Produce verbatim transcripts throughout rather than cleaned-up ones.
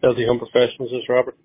Healthy Home Professionals. This is Robert.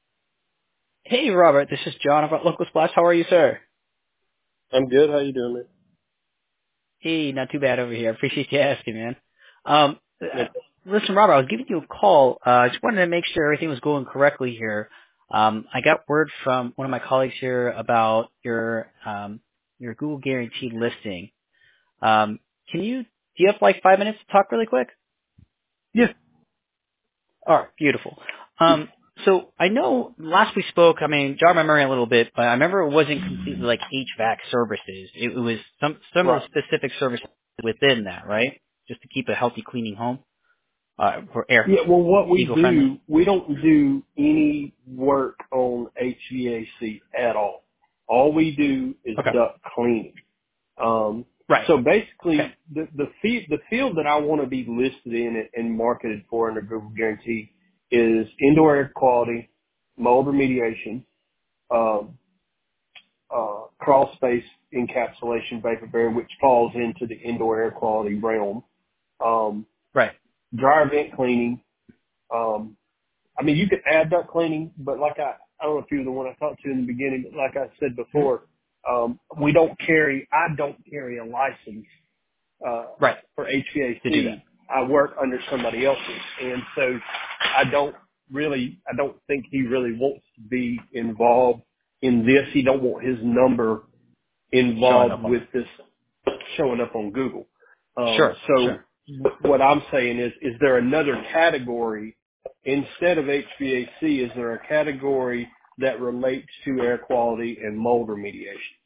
Hey, Robert. This is John about Local Splash. How are you, sir? I'm good. How you doing, man? Hey, not too bad over here. I appreciate you asking, man. Um, No, uh, listen, Robert, I was giving you a call. Uh, I just wanted to make sure everything was going correctly here. Um, I got word from one of my colleagues here about your um, your Google Guaranteed listing. Um, can you do you have like five minutes to talk really quick? yeah. All right, beautiful. Um, so I know last we spoke, I mean, jog my memory a little bit, but I remember it wasn't completely like H V A C services. It, it was some some of Right. the specific services within that, right? Just to keep a healthy, cleaning home uh, for air Yeah, well, what we eco-friendly. do, we don't do any work on H V A C at all. All we do is Okay. duct cleaning. Um, Right. so Okay. basically, the the field, the field that I want to be listed in it and marketed for under Google Guarantee is indoor air quality, mold remediation, um, uh, crawl space encapsulation vapor barrier, which falls into the indoor air quality realm. Um, Right. dryer vent cleaning. Um, I mean, you could add duct cleaning, but like I, I don't know if you were the one I talked to in the beginning, but like I said Mhm. before, um, we don't carry, I don't carry a license, uh, Right. for To do that. H V A C. I work under somebody else's. And so I don't really, I don't think he really wants to be involved in this. He don't want his number Showing involved up on with it. this showing up on Google. Um, Sure. so Sure. what I'm saying is, is there another category instead of H V A C? Is there a category that relates to air quality and mold remediation?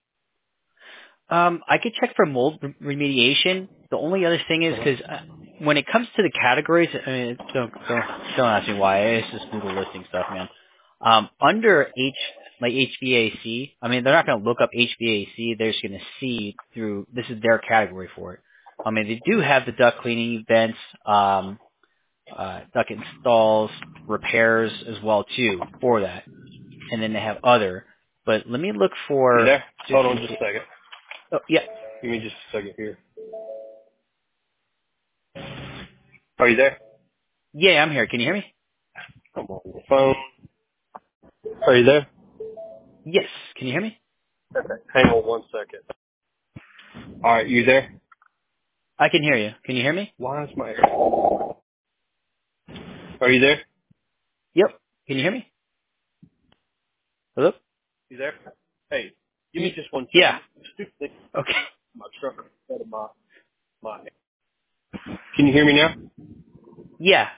Um, I could check for mold re- remediation. The only other thing is Uh-huh. because uh, when it comes to the categories, I mean, don't don't don't ask me why. It's just Google listing stuff, man. Um, under H like H V A C, I mean, they're not going to look up H V A C. They're just going to see through. This is their category for it. I mean, they do have the duct cleaning events, um, uh, duct installs, repairs as well too for that, and then they have other. But let me look You for there? just Hold on in just a case. second. Oh, yeah. Give me just a second here. Are you there? Yeah, I'm here. Can you hear me? I'm on the phone. Are you there? Yes. Can you hear me? Okay. Hang on one second. All right, you there? I can hear you. Can you hear me? Why is my Are you there? Yep. Can you hear me? Hello? You there? Hey, give me Y- just one yeah. second. Stupid thing, Okay. my truck instead of my my. Can you hear me now? Yeah.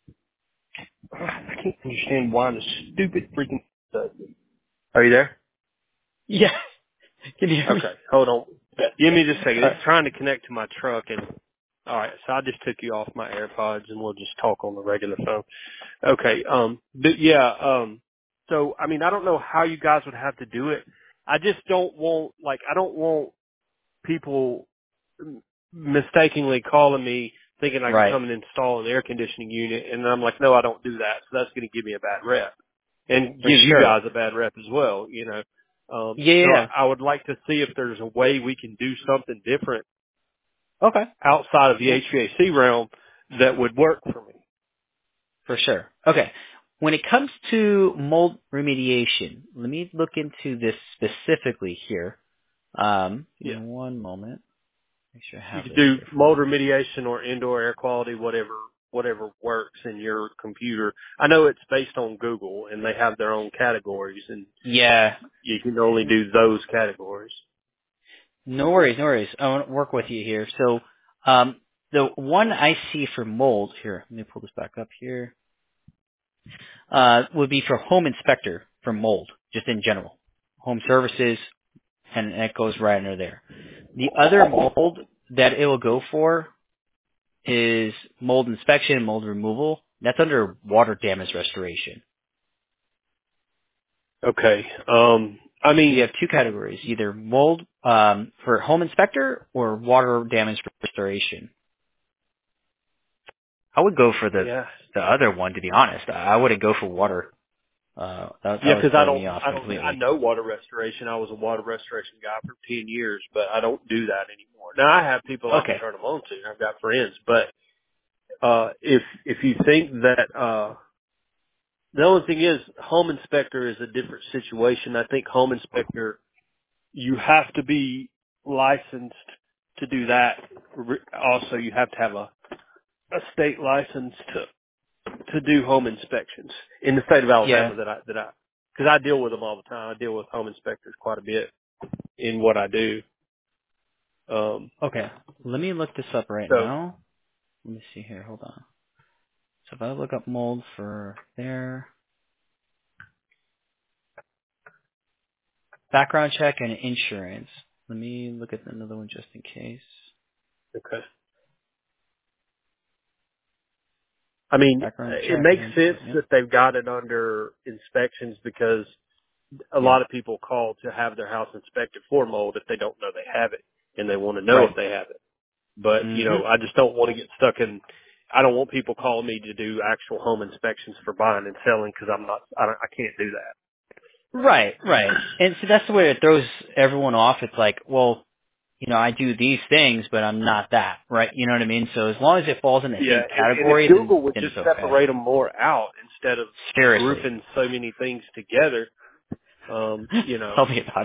I can't understand why the stupid freaking does this. Are you there? Yeah. Can you hear me? Okay, hold on. Give me just a second. Uh, It's trying to connect to my truck, and all right. So I just took you off my AirPods, and we'll just talk on the regular phone. Okay. Um. But yeah. Um. So I mean, I don't know how you guys would have to do it. I just don't want like I don't want people m- mistakenly calling me thinking I can right. come and install an air conditioning unit, and I'm like, no, I don't do that. So that's going to give me a bad rep and For give you sure. guys a bad rep as well, you know. Um, Yeah. yeah, so I, yeah. I would like to see if there's a way we can do something different Okay. outside of the Yeah. H V A C realm that would work for me. For sure. Okay. When it comes to mold remediation, let me look into this specifically here. Um, give me Yeah. one moment. Make sure I You have could this do here for mold you. remediation or indoor air quality, whatever whatever works in your computer. I know it's based on Google and they have their own categories and Yeah. you can only do those categories. No worries, no worries. I want to work with you here. So, um, the one I see for mold here, let me pull this back up here, uh, would be for home inspector for mold, just in general. Home services, and it goes right under there. The other mold that it will go for is mold inspection, mold removal. That's under water damage restoration. Okay. Um I So you mean, have two categories, either mold um, for home inspector or water damage restoration. I would go for the yeah. the other one, to be honest. I wouldn't go for water. Uh, that, that Yeah, was cuz I throwing don't me off I don't I completely. know water restoration. I was a water restoration guy for ten years, but I don't do that anymore. Now I have people I can Okay. turn them on to. I've got friends, but uh if if you think that uh The only thing is, home inspector is a different situation. I think home inspector, you have to be licensed to do that. Re- Also, you have to have a, a state license to to do home inspections in the state of Yeah. Alabama. That I that I because I deal with them all the time. I deal with home inspectors quite a bit in what I do. Um, Okay. Let me look this up right so now. Let me see here. Hold on. So if I look up mold for there, background check and insurance. Let me look at another one just in case. okay. I mean, Background it check makes and sense yep. that they've got it under inspections because a Yeah. lot of people call to have their house inspected for mold if they don't know they have it and they want to know Right. if they have it. But, you Mhm. know, I just don't want to get stuck in, I don't want people calling me to do actual home inspections for buying and selling because I'm not, I, don't, I can't do that. Right, right. And so that's the way it throws everyone off. It's like, well, you know, I do these things, but I'm not that, right? You know what I mean? So as long as it falls in the Yeah, same and, and if category, then, Google would then just it's okay. separate them more out instead of Seriously. grouping so many things together, um, you know. Tell me about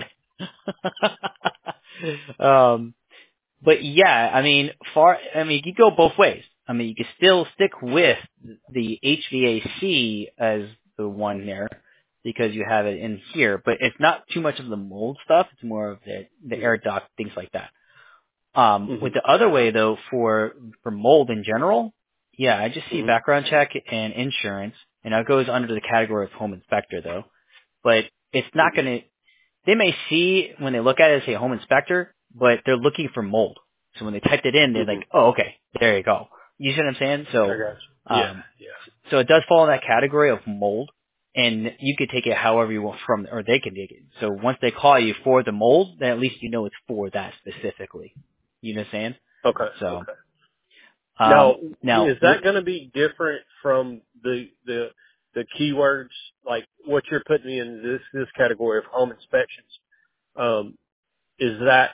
it. um, but yeah, I mean, far, I mean, you go both ways. I mean, you can still stick with the H V A C as the one there because you have it in here, but it's not too much of the mold stuff. It's more of the, the air Mm-hmm. duct, things like that. Um, with the Mm-hmm. other way though, for, for mold in general, yeah, I just see Mm-hmm. background check and insurance, and that goes under the category of home inspector though, but it's not Mm-hmm. going to, they may see when they look at it as a home inspector, but they're looking for mold. So when they typed it in, they're Mm-hmm. like, oh, okay, there you go. You see what I'm saying? I So, got you. Yeah, um, yeah. so it does fall in that category of mold, and you could take it however you want from, or they can take it. So once they call you for the mold, then at least you know it's for that specifically. You know what I'm saying? Okay, So, okay. Now, um, now, is that going to be different from the the the keywords like what you're putting me in this this category of home inspections? Um, is that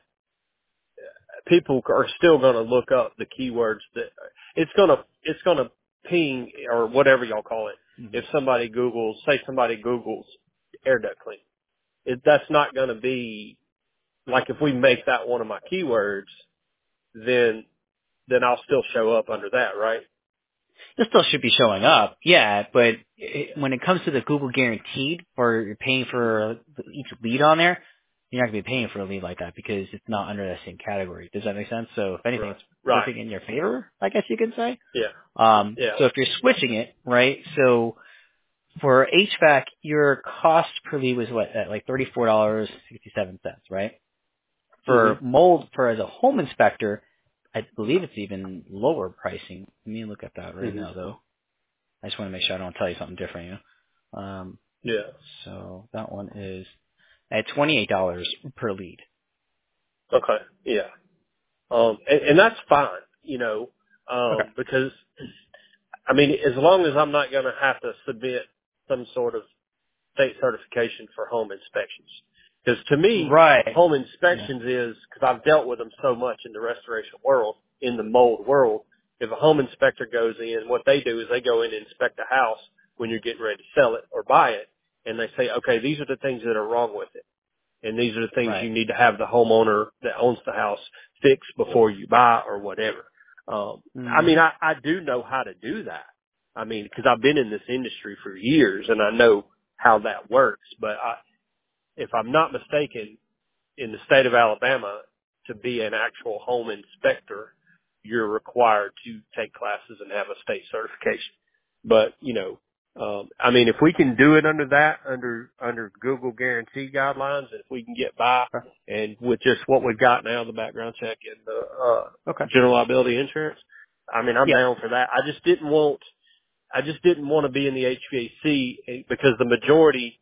people are still going to look up the keywords that it's going to it's going to ping or whatever y'all call it. mhm. If somebody Googles, say somebody Googles air duct cleaning, it, that's not going to be like if we make that one of my keywords, then then I'll still show up under that, right? This still should be showing up, yeah, but it, when it comes to the Google guaranteed, or you're paying hmm for each lead on there, you're not going to be paying for a lead like that because it's not under that same category. Does that make sense? So if anything, Right. it's Right. working in your favor, I guess you could say. Yeah. Um, Yeah. so if you're switching it, right, so for H V A C, your cost per lead was what, at like thirty-four dollars and sixty-seven cents, right? hmm For mold, for as a home inspector, I believe it's even lower pricing. Let me look at that right hmm now, though. I just want to make sure I don't tell you something different, you know. Um, Yeah. so that one is at twenty-eight dollars per lead. Okay. Yeah. Um, and, and that's fine, you know, Okay. um, because I mean, as long as I'm not going to have to submit some sort of state certification for home inspections. Because to me, Right. home Yeah. inspections is, because I've dealt with them so much in the restoration world, in the mold world, if a home inspector goes in, what they do is they go in and inspect a house when you're getting ready to sell it or buy it, and they say, okay, these are the things that are wrong with it. And these are the things Right. you need to have the homeowner that owns the house fix before you buy or whatever. Um, I mean, hmm I, I do know how to do that. I mean, because I've been in this industry for years and I know how that works. But I, if I'm not mistaken, in the state of Alabama, to be an actual home inspector, you're required to take classes and have a state certification. But, you know, um, I mean, if we can do it under that, under, under Google guarantee guidelines, if we can get by and with just what we've got now, the background check and the, uh, Okay. general liability insurance, I mean, I'm Yep. down for that. I just didn't want, I just didn't want to be in the H V A C because the majority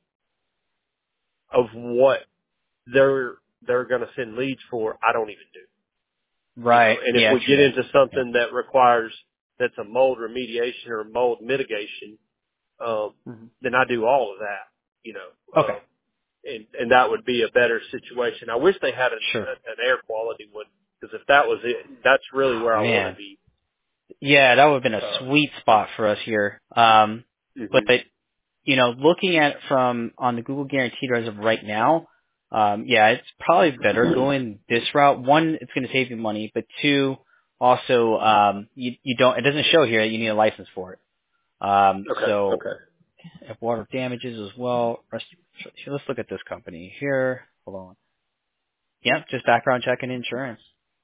of what they're they're going to send leads for, I don't even do. You know, Right. and if Yeah. we get True. into Yeah. something that requires that's a mold remediation or mold mitigation, um, hmm then I do all of that. You know, Okay. um, and and that would be a better situation. I wish they had a, Sure. a, an air quality one because if that was it, that's really where I want to Man. be. Yeah, that would have been a Uh, sweet spot for us here. Um, but hmm you know, looking at it from on the Google Guaranteed as of right now, um, yeah, it's probably better going this route. One, it's going to save you money, but two, also, um, you, you don't, it doesn't show here that you need a license for it. Um, Okay. so Okay. if water damages as well, rest- let's look at this company here. Hold on. Yeah, just background check and insurance.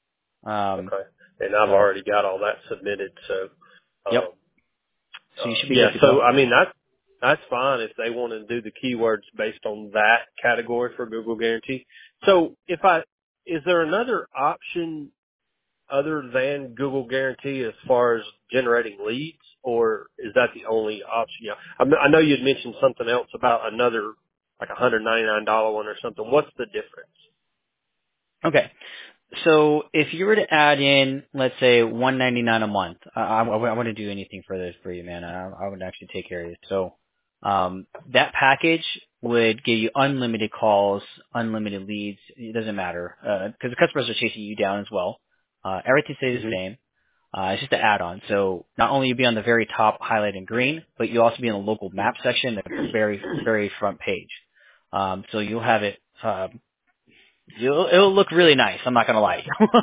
Um, Okay. And I've so, already got all that submitted. So, yep. um, So you uh, should be yeah. good to So, go. I mean, that's, that's fine if they want to do the keywords based on that category for Google Guarantee. So if I, is there another option other than Google Guarantee as far as generating leads, or is that the only option? Yeah. I kn- I know you'd mentioned something else about another, like a one hundred ninety-nine dollars one or something. What's the difference? Okay. So if you were to add in, let's say, one ninety-nine a month, I, I, I wouldn't do anything for this for you, man. I, I would actually take care of you. So um, that package would give you unlimited calls, unlimited leads. It doesn't matter because the customers are chasing you down as well. Uh, everything stays the hmm same. Uh, it's just an add-on. So not only you'll be on the very top highlighted in green, but you'll also be in the local map section, the very, very front page. Um, so you'll have it. Uh, You'll, it'll look really nice. I'm not gonna lie.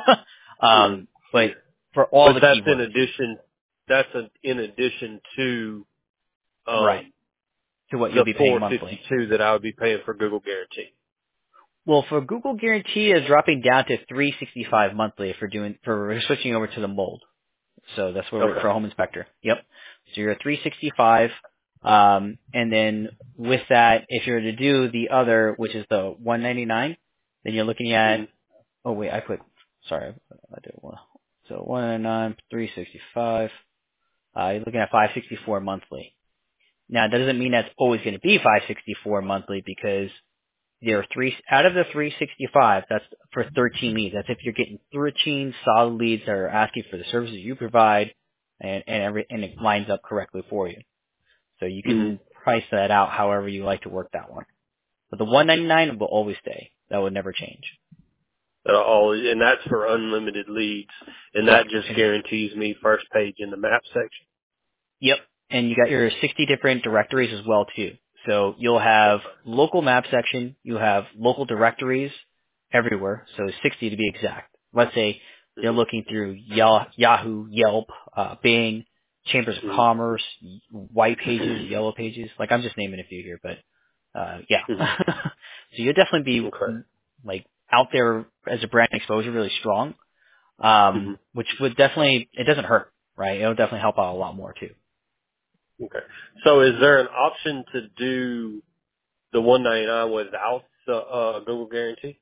hmm um, but for all But the that's in keywords, addition, that's a, in addition to, right, um, to what you'll the be paying monthly. four fifty-two that I would be paying for Google Guarantee. Well, for Google Guarantee is dropping down to three sixty-five monthly if we're doing for we're switching over to the mold. So that's where we're Okay. for Home Inspector. Yep. So you're at three sixty-five, um, and then with that, if you're to do the other, which is the one ninety-nine, then you're looking hmm at. Oh wait, I put. Sorry, I did one. So one ninety-nine, three sixty-five. Uh, you're looking at five sixty-four monthly. Now, that doesn't mean that's always going to be five sixty-four monthly because there are three out of the three sixty-five. That's for thirteen leads. That's if you're getting thirteen solid leads that are asking for the services you provide, and and every and it lines up correctly for you. So you hmm can price that out however you like to work that one. But the one ninety-nine will always stay. That would never change. Uh, all, and that's for unlimited leads, and that Correct. just And guarantees me first page in the map section. yep. And you got your sixty different directories as well too. So you'll have Okay. local map section, you have local directories everywhere, so sixty to be exact. Let's say they're hmm looking through Yah- Yahoo, Yelp, uh, Bing, Chambers of hmm Commerce, White Pages, Yellow Pages. Like I'm just naming a few here, but uh, yeah. hmm So you'll definitely be Okay. like out there as a brand exposure really strong, hmm um, which would definitely it doesn't hurt, right? It'll definitely help out a lot more too. Okay. So is there an option to do the one ninety-nine without the uh, Google Guarantee?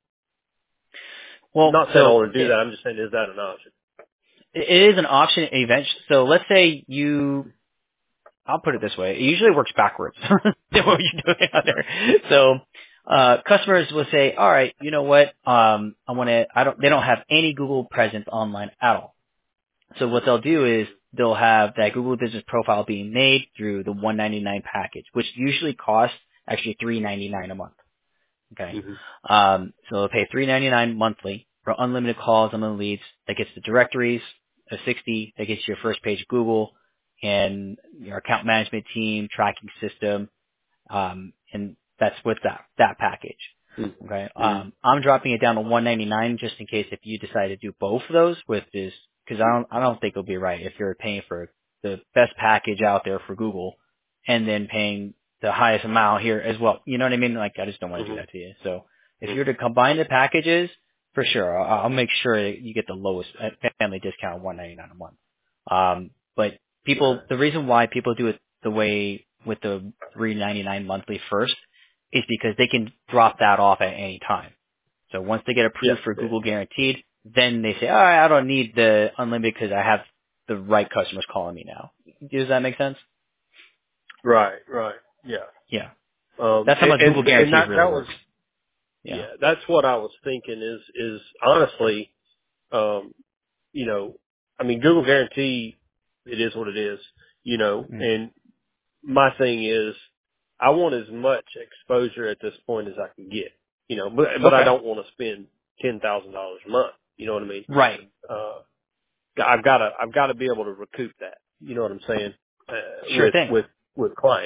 Well, Not saying I so want to do that. it, I'm just saying, is that an option? it is an option eventually. So let's say you, I'll put it this way. It usually works backwards than what you're doing out there. So, uh, customers will say, all right, you know what? Um, I want to, I don't, they don't have any Google presence online at all. So what they'll do is they'll have that Google business profile being made through the one ninety-nine package, which usually costs actually three ninety-nine a month. Okay. hmm Um, so they'll pay three ninety-nine monthly for unlimited calls, unlimited leads. That gets the directories, a sixty. That gets your first page of Google and your account management team, tracking system, um, and that's with that that package. Okay. hmm Um, I'm dropping it down to one ninety-nine just in case if you decide to do both of those with this, because I don't I don't think it'll be right if you're paying for the best package out there for Google and then paying the highest amount here as well. You know what I mean? Like I just don't want to do hmm that to you. So if hmm you're to combine the packages, for sure, I'll, I'll make sure that you get the lowest uh, family discount of one ninety-nine a month. Um, but people, Okay. the reason why people do it the way with the three ninety-nine monthly first is because they can drop that off at any time. So once they get Yeah. approved for Yeah. Google Guaranteed, then they say, all right, I don't need the unlimited because I have the right customers calling me now. Does that make sense? Right. Right. Yeah. Yeah. Um, That's how and, much Google and, and Guaranteed that, really that was, works. Yeah. yeah, that's what I was thinking is, is honestly, um, you know, I mean, Google Guarantee, it is what it is, you know, Mm. and my thing is I want as much exposure at this point as I can get, you know, but, but I Okay. don't want to spend ten thousand dollars a month. You know what I mean? Right. Uh, I've got to, I've got to be able to recoup that. You know what I'm saying? Uh, Sure with, thing. with, with clients.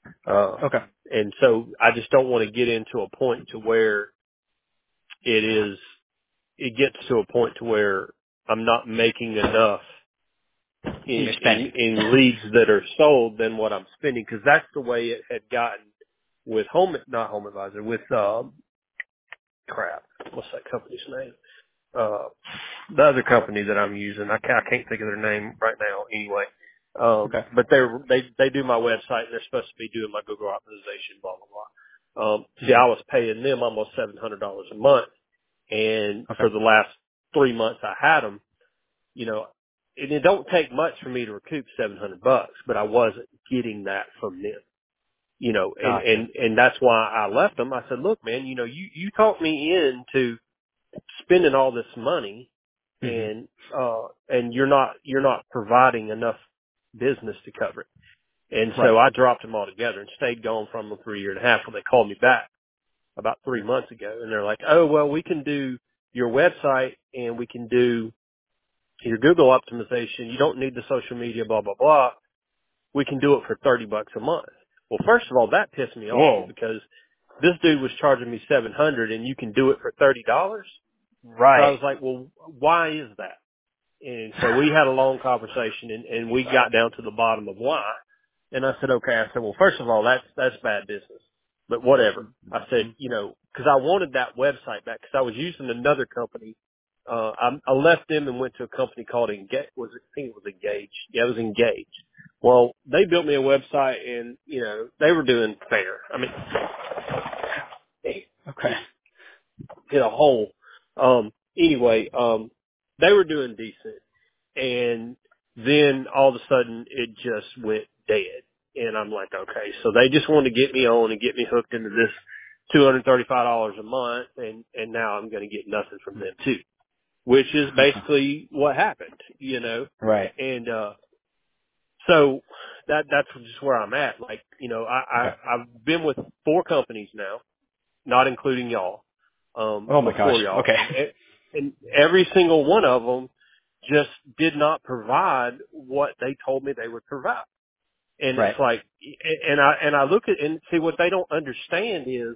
Uh, Okay. and so I just don't want to get into a point to where it is, it gets to a point to where I'm not making enough And in, you're in, spending. in leads that are sold than what I'm spending. Cause that's the way it had gotten with home, not Home Advisor, with, um, crap. What's that company's name? Uh, the other company that I'm using. I can't, I can't think of their name right now anyway. Um, Okay. but they're, they, they do my website and they're supposed to be doing my Google optimization, blah, blah, blah. Um, see, Mhm. I was paying them almost seven hundred dollars a month. And Okay. for the last three months I had them, you know, and it don't take much for me to recoup seven hundred bucks, but I wasn't getting that from them, you know, and, Gotcha. and, and that's why I left them. I said, look, man, you know, you, you talked me into spending all this money Mhm. and, uh, and you're not, you're not providing enough business to cover it. And so Right. I dropped them all together and stayed gone from them for a year and a half when they called me back about three months ago. And they're like, oh, well, we can do your website and we can do your Google optimization. You don't need the social media, blah, blah, blah. We can do it for thirty bucks a month. Well, first of all, that pissed me off Whoa. because this dude was charging me seven hundred and you can do it for thirty dollars. So I Right. was like, well, why is that? And so we had a long conversation and, and we got down to the bottom of why. And I said, okay. I said, well, first of all, that's, that's bad business, but whatever. I said, Mhm. you know, cause I wanted that website back cause I was using another company. Uh, I, I left them and went to a company called Engage. Was it, I think it was Engage. Yeah, it was Engage. Well, they built me a website and, you know, they were doing fair. I mean, Okay. hit a hole. Um, anyway, um, they were doing decent. And then all of a sudden it just went dead. And I'm like, okay, so they just wanted to get me on and get me hooked into this two hundred thirty-five dollars a month. And, and now I'm going to get nothing from them too, which is basically what happened, you know? Right. And, uh, so that, that's just where I'm at. Like, you know, I, I, Okay. I've been with four companies now, not including y'all, um, Oh my gosh. before y'all. Okay. And, and every single one of them just did not provide what they told me they would provide. And it's Right. like, and I, and I look at and see what they don't understand is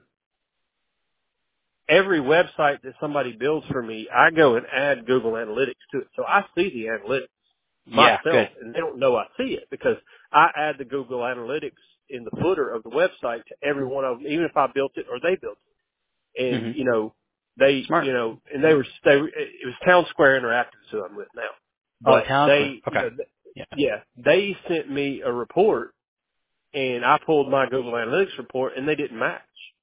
every website that somebody builds for me, I go and add Google Analytics to it. So I see the analytics Yeah. myself Good. and they don't know I see it because I add the Google Analytics in the footer of the website to every one of them, even if I built it or they built it. And, Mhm. you know, they, Smart. you know, and they were, they were, it was Town Square Interactive who I'm with now, Oh, but Talent Square. they, you Okay. know, th- Yeah. yeah, they sent me a report and I pulled my Google Analytics report and they didn't match.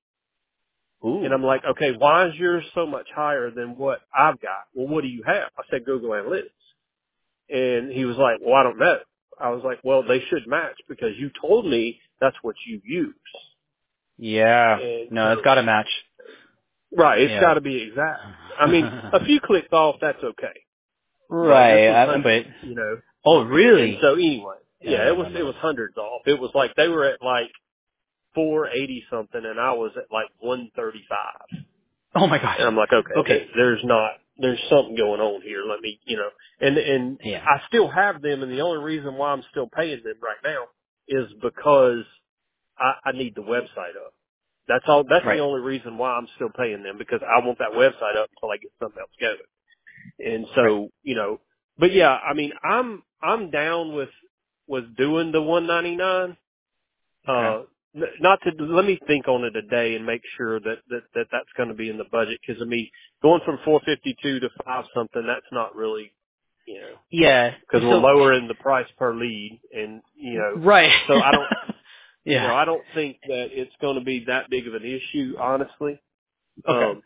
And Ooh. I'm like, okay, why is yours so much higher than what I've got? Well, what do you have? I said Google Analytics. And he was like, well, I don't know. I was like, well, they should match because you told me that's what you use. Yeah. And No, it's so, got to match. right, it's Yeah. got to be exact. I mean, a few clicks off, that's okay. But this Right. was I, hundreds, but you know. oh, And really? so anyway, Yeah, yeah, it no, was, no, it no. was hundreds off. It was like they were at like four eighty something and I was at like one thirty-five. Oh my gosh. And I'm like, okay, Okay. there, there's not, there's something going on here. Let me, you know, and, and Yeah. I still have them. And the only reason why I'm still paying them right now is because I, I need the website up. That's all, that's the Right. only reason why I'm still paying them because I want that website up until I get something else going. And Right. so, you know, but yeah, I mean, I'm, I'm down with, with doing the one ninety-nine. Okay. Uh, n- not to let me think on it a day and make sure that that, that that's going to be in the budget because I mean going from four fifty-two to five something that's not really, you know, Yeah. because we're So. lowering the price per lead and you know Right. so I don't you Yeah. know I don't think that it's going to be that big of an issue honestly. Okay. Um,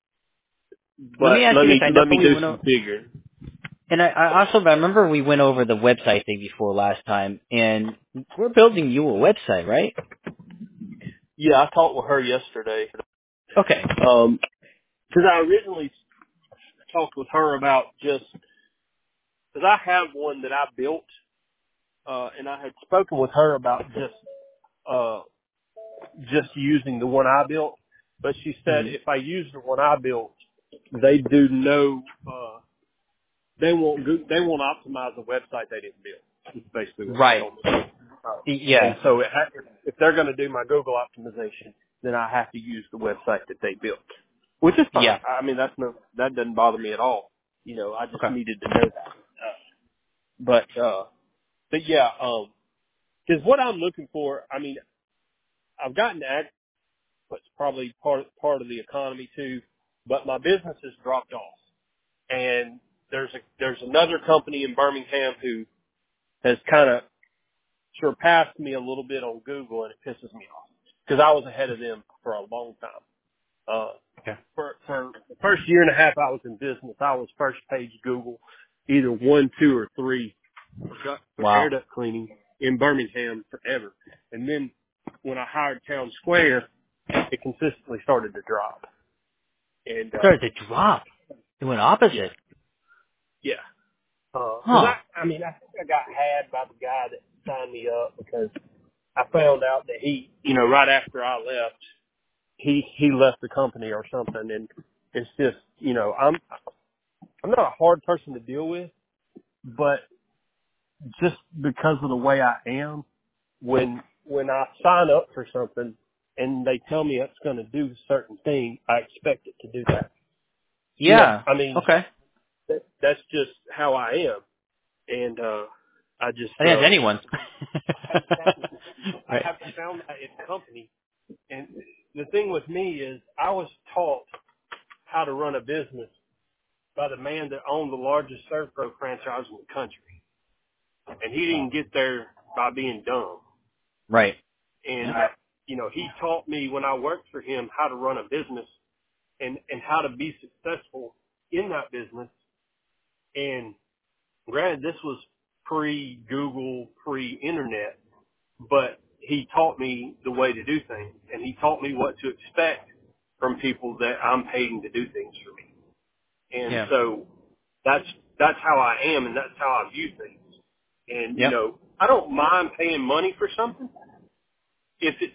Let me but ask let you this. me I know let me we do went some over, figuring. and I, I also I remember we went over the website thing before last time, and we're building you a website, right? Yeah, I talked with her yesterday. Okay. Um, because I originally talked with her about just because I have one that I built. Uh, and I had spoken with her about just, uh, just using the one I built, but she said Hmm. if I use the one I built, they do no, uh, they won't go, they won't optimize the website they didn't build. Is basically what she Right. told me. Uh, Yeah. and so it ha- if they're going to do my Google optimization, then I have to use the website that they built, which is fine. Yeah. I mean, that's no, that doesn't bother me at all. You know, I just Okay. needed to know that. Uh, but, uh, but yeah, um, cause what I'm looking for, I mean, I've gotten that, but it's probably part, part of the economy too, but my business has dropped off. And there's a, there's another company in Birmingham who has kind of surpassed me a little bit on Google, and it pisses me off because I was ahead of them for a long time. Uh, Okay. for, for the first year and a half I was in business, I was first page Google, either one, two, or three for, gut- for air Wow. duct cleaning in Birmingham forever. And then when I hired Town Square, it consistently started to drop. And, uh, Started to drop. It went yeah, opposite. yeah. Uh 'cause Huh. I, I mean, I think I got had by the guy that signed me up because I found out that he, you know, right after I left, he, he left the company or something. And it's just, you know, I'm, I'm not a hard person to deal with, but just because of the way I am, when, when I sign up for something and they tell me it's going to do a certain thing, I expect it to do that. You know, Yeah. I mean, Okay. that, that's just how I am. And, uh, I just, I think that's uh, anyone's. I haven't found, I Right. haven't found that in the company. And the thing with me is I was taught how to run a business by the man that owned the largest ServPro franchise in the country. And he didn't get there by being dumb. Right. And, uh, you know, he taught me when I worked for him how to run a business and, and how to be successful in that business. And granted, this was pre-Google, pre-internet, but he taught me the way to do things, and he taught me what to expect from people that I'm paying to do things for me. And Yeah. so that's that's how I am, and that's how I view things. And you Yep. know, I don't mind paying money for something if it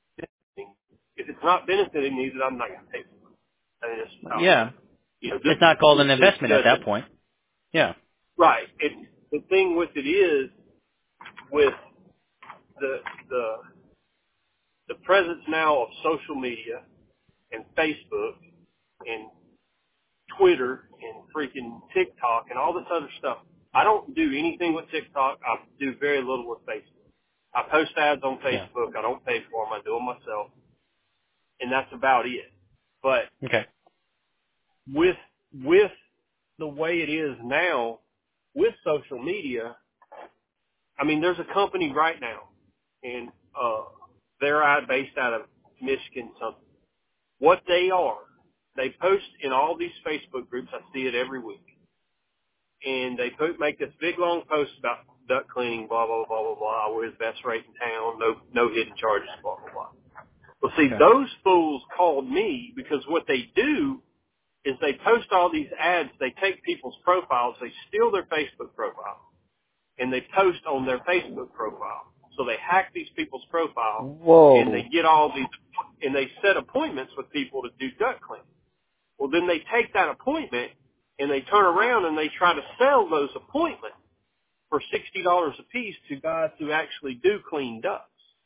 if it's not benefiting me, then I'm not going to pay for it. And it's how, Yeah. you know, this It's not called is an just investment at that doesn't point. Yeah. right. It the thing with it is with the the the presence now of social media and Facebook and Twitter and freaking TikTok and all this other stuff. I don't do anything with TikTok. I do very little with Facebook. I post ads on Yeah. Facebook. I don't pay for them. I do them myself. And that's about it. But Okay. with, with the way it is now with social media, I mean, there's a company right now and, uh, they're out based out of Michigan something. What they are, they post in all these Facebook groups. I see it every week. And they put, make this big long post about duct cleaning, blah, blah, blah, blah, blah. We're the best rate in town. No, no hidden charges, blah, blah, blah. Well, see, Okay. those fools called me because what they do is they post all these ads. They take people's profiles. They steal their Facebook profile and they post on their Facebook profile. So they hack these people's profile and they Whoa. get all these, and they set appointments with people to do duct cleaning. Well, then they take that appointment and they turn around and they try to sell those appointments for sixty dollars a piece to guys who actually do clean ducts.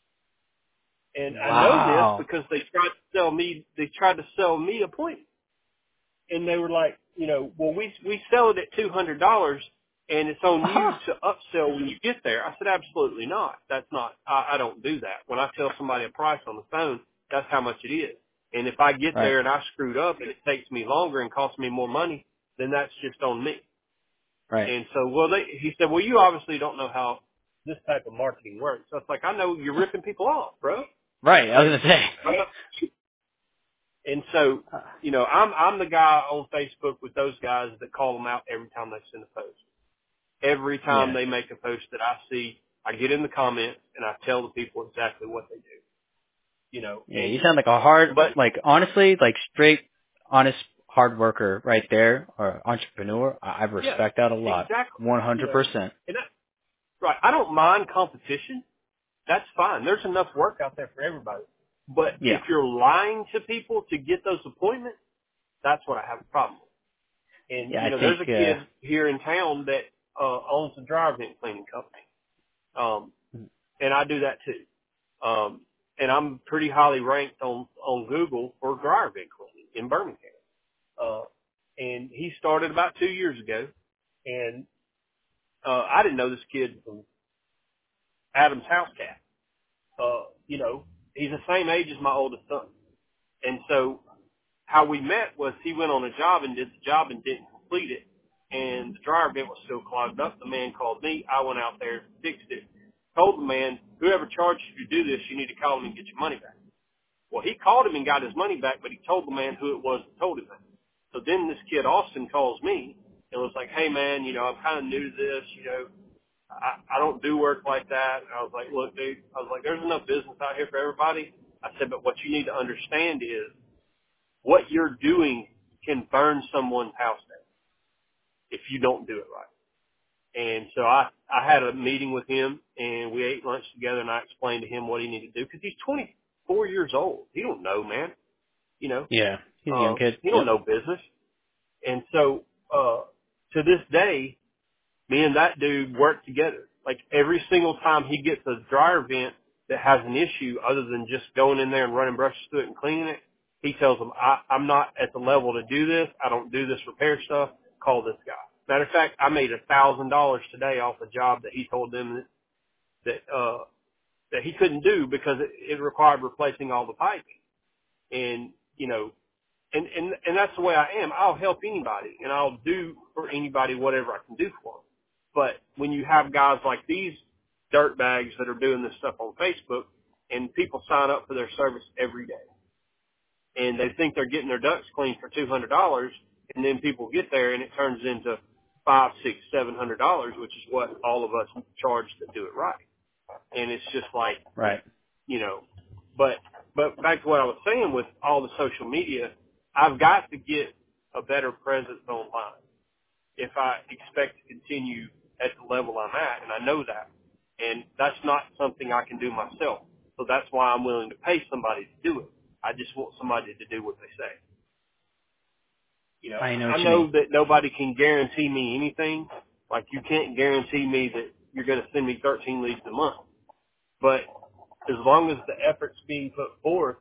And I know this Wow. because they tried to sell me, they tried to sell me appointments. And they were like, you know, well, we, we sell it at two hundred dollars and it's on you Aha. to upsell when you get there. I said, absolutely not. That's not, I, I don't do that. When I tell somebody a price on the phone, that's how much it is. And if I get Right. there and I screwed up and it takes me longer and costs me more money, then that's just on me. Right. And so, well, they, he said, well, you obviously don't know how this type of marketing works. So it's like, I know you're ripping people off, bro. Right. I Like, was gonna say. I'm not, and so, you know, I'm, I'm the guy on Facebook with those guys that call them out every time they send a post. Every time Yeah. they make a post that I see, I get in the comments and I tell the people exactly what they do, you know, Yeah. You and, sound like a hard, but like honestly, like straight, honest, hard worker right there, or entrepreneur. I I yeah, respect that a lot. exactly, One you hundred know, percent. and that, right. I don't mind competition. That's fine. There's enough work out there for everybody. But if Yeah. you're lying to people to get those appointments, that's what I have a problem with. And, Yeah. you I know, think. there's a kid Uh, here in town that uh, owns a dryer vent cleaning company. Um, and I do that too. Um, and I'm pretty highly ranked on, on Google for dryer vent cleaning in Birmingham. Uh, and he started about two years ago, and uh, I didn't know this kid from Adam's house cat. Uh, you know, he's the same age as my oldest son. And so how we met was he went on a job and did the job and didn't complete it. And the dryer vent was still clogged up. The man called me. I went out there, fixed it. Told the man, whoever charged you to do this, you need to call him and get your money back. Well, he called him and got his money back, but he told the man who it was that told him that. So then this kid, Austin, calls me and was like, hey, man, you know, I'm kind of new to this. You know, I, I don't do work like that. And I was like, look, dude, I was like, there's enough business out here for everybody. I said, but what you need to understand is what you're doing can burn someone's house down if you don't do it right. And so I, I had a meeting with him, and we ate lunch together, and I explained to him what he needed to do because he's twenty-four years old. He don't know, man. You know, Yeah, he's a uh, young kid. he don't Yep. know business. And so uh, to this day, me and that dude work together. Like every single time he gets a dryer vent that has an issue other than just going in there and running brushes through it and cleaning it, he tells them, I, I'm not at the level to do this. I don't do this repair stuff. Call this guy. Matter of fact, I made a thousand dollars today off a job that he told them that, that, uh, that he couldn't do because it, it required replacing all the piping. And, you know, and, and, and that's the way I am. I'll help anybody and I'll do for anybody whatever I can do for them. But when you have guys like these dirt bags that are doing this stuff on Facebook and people sign up for their service every day and they think they're getting their ducts cleaned for two hundred dollars, and then people get there and it turns into five, six, seven hundred dollars, which is what all of us charge to do it right. And it's just like, Right. you know, but, but back to what I was saying with all the social media, I've got to get a better presence online if I expect to continue at the level I'm at, and I know that. And that's not something I can do myself. So that's why I'm willing to pay somebody to do it. I just want somebody to do what they say. You know, I know what I you know mean. that nobody can guarantee me anything. Like you can't guarantee me that you're going to send me thirteen leads a month. But as long as the effort's being put forth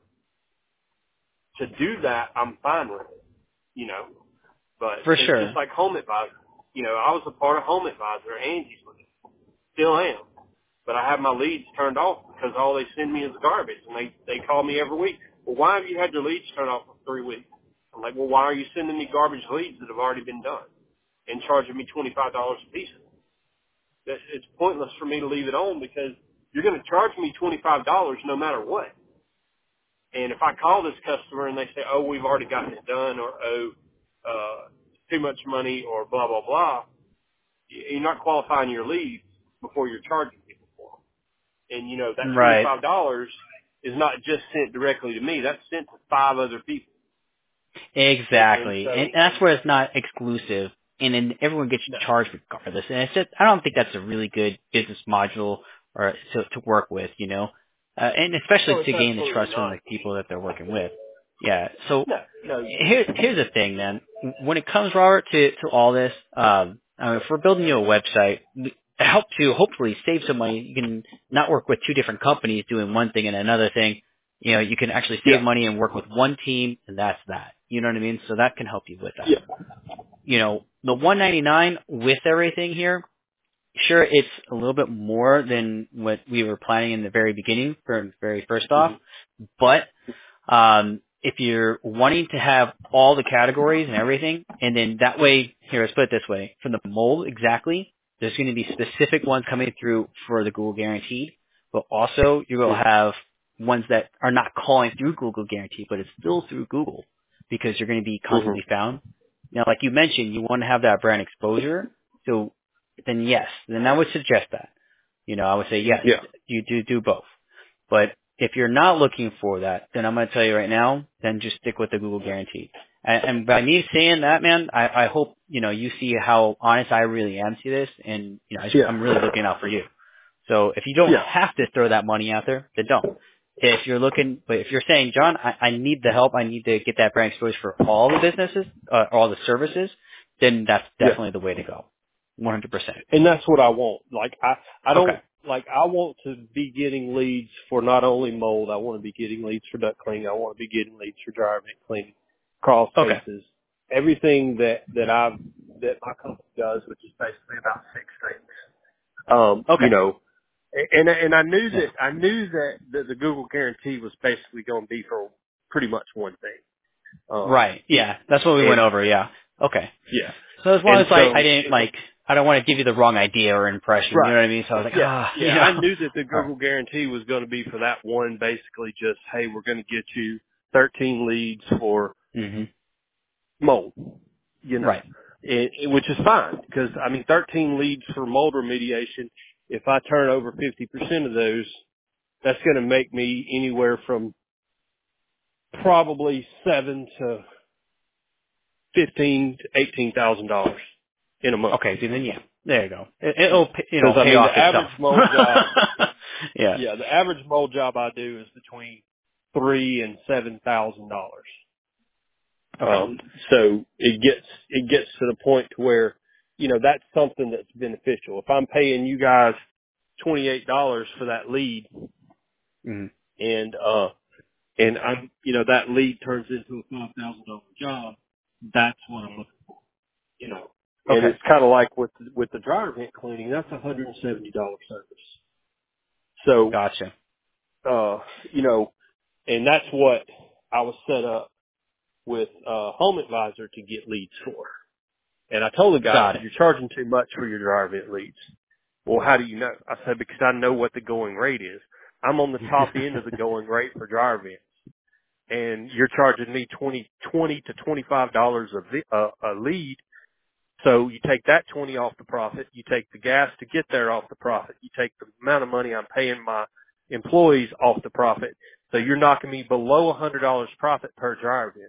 to do that, I'm fine with it, you know. But For it's sure. just like Home Advisor. You know, I was a part of Home Advisor, Angie's List. Still am. But I have my leads turned off because all they send me is garbage. And they, they call me every week. Well, why have you had your leads turned off for three weeks? I'm like, well, why are you sending me garbage leads that have already been done and charging me twenty-five dollars a piece? That it's pointless for me to leave it on because you're going to charge me twenty-five dollars no matter what. And if I call this customer and they say, oh, we've already gotten it done, or, oh, uh, too much money, or blah, blah, blah, you're not qualifying your leads before you're charging people for them. And, you know, that Right. twenty-five dollars is not just sent directly to me. That's sent to five other people. Exactly. And so, And that's where it's not exclusive. And then everyone gets no. charged regardless. And it's just, I don't think that's a really good business module or to, to work with, you know, uh, and especially No, it's to gain the absolutely trust from not. the people that they're working with. Yeah. So No, no. here's, here's the thing then. When it comes, Robert, to, to all this, um, I mean, if we're building you a website, we help to hopefully save some money. You can not work with two different companies doing one thing and another thing. You know, you can actually save Yeah. money and work with one team, and that's that. You know what I mean? So that can help you with that. Yeah. You know, the one ninety-nine with everything here, sure, it's a little bit more than what we were planning in the very beginning, for very first off, Mm-hmm. but um, if you're wanting to have all the categories and everything, and then that way, here, let's put it this way, from the mold exactly, there's going to be specific ones coming through for the Google Guaranteed, but also you will have ones that are not calling through Google Guaranteed, but it's still through Google because you're going to be constantly Mm-hmm. found. Now, like you mentioned, you want to have that brand exposure, so then yes, then I would suggest that. You know, I would say yes, Yeah. you do do both. But if you're not looking for that, then I'm going to tell you right now, then just stick with the Google Guarantee. And, and by me saying that, man, I, I hope, you know, you see how honest I really am to this, and, you know, I just, Yeah. I'm really looking out for you. So if you don't Yeah. have to throw that money out there, then don't. If you're looking, but if you're saying, John, I, I need the help, I need to get that brand exposure for all the businesses, uh, all the services, then that's Yeah. definitely the way to go. one hundred percent. And that's what I want. Like I, I don't Okay. like I want to be getting leads for not only mold. I want to be getting leads for duct cleaning. I want to be getting leads for dryer vent cleaning, crawl Okay. spaces, everything that that I've that my company does, which is basically about six things. Um, Okay. you know, and and I knew Yeah. that I knew that the, the Google guarantee was basically going to be for pretty much one thing. Um, Right. Yeah. That's what we went and over. Yeah. Okay. yeah, So as long and as I, I so didn't like, I don't want to give you the wrong idea or impression. You know right. what I mean? So I was like, Yeah, ah, you yeah. I know. knew that the All right. Google guarantee was going to be for that one. Basically, just hey, we're going to get you thirteen leads for Mm-hmm. mold. You know, Right. it, it, which is fine because I mean, thirteen leads for mold remediation. If I turn over fifty percent of those, that's going to make me anywhere from probably seven to fifteen to eighteen thousand dollars in a month. Okay. So then, yeah, there you go. It, it'll, p- you Because know, I pay mean, the off itself. average mold job. yeah. Yeah, the average mold job I do is between three and seven thousand dollars. Okay. Um, so it gets it gets to the point to where, you know, that's something that's beneficial. If I'm paying you guys twenty eight dollars for that lead, Mm-hmm. and uh, and I'm, you know, that lead turns into a five thousand dollar job, that's what I'm looking for. You know, and Okay. it's kind of like with with the dryer vent cleaning, that's a hundred and seventy dollar service. So, Gotcha. uh, you know, and that's what I was set up with uh Home Advisor to get leads for. And I told the guy, I Got said, it. you're charging too much for your dryer vent leads. Well, how do you know? I said, because I know what the going rate is. I'm on the top end of the going rate for dryer vents. And you're charging me twenty, twenty to twenty-five dollars a, vi- a, a lead. So you take that twenty off the profit. You take the gas to get there off the profit. You take the amount of money I'm paying my employees off the profit. So you're knocking me below a hundred dollars profit per dryer vent.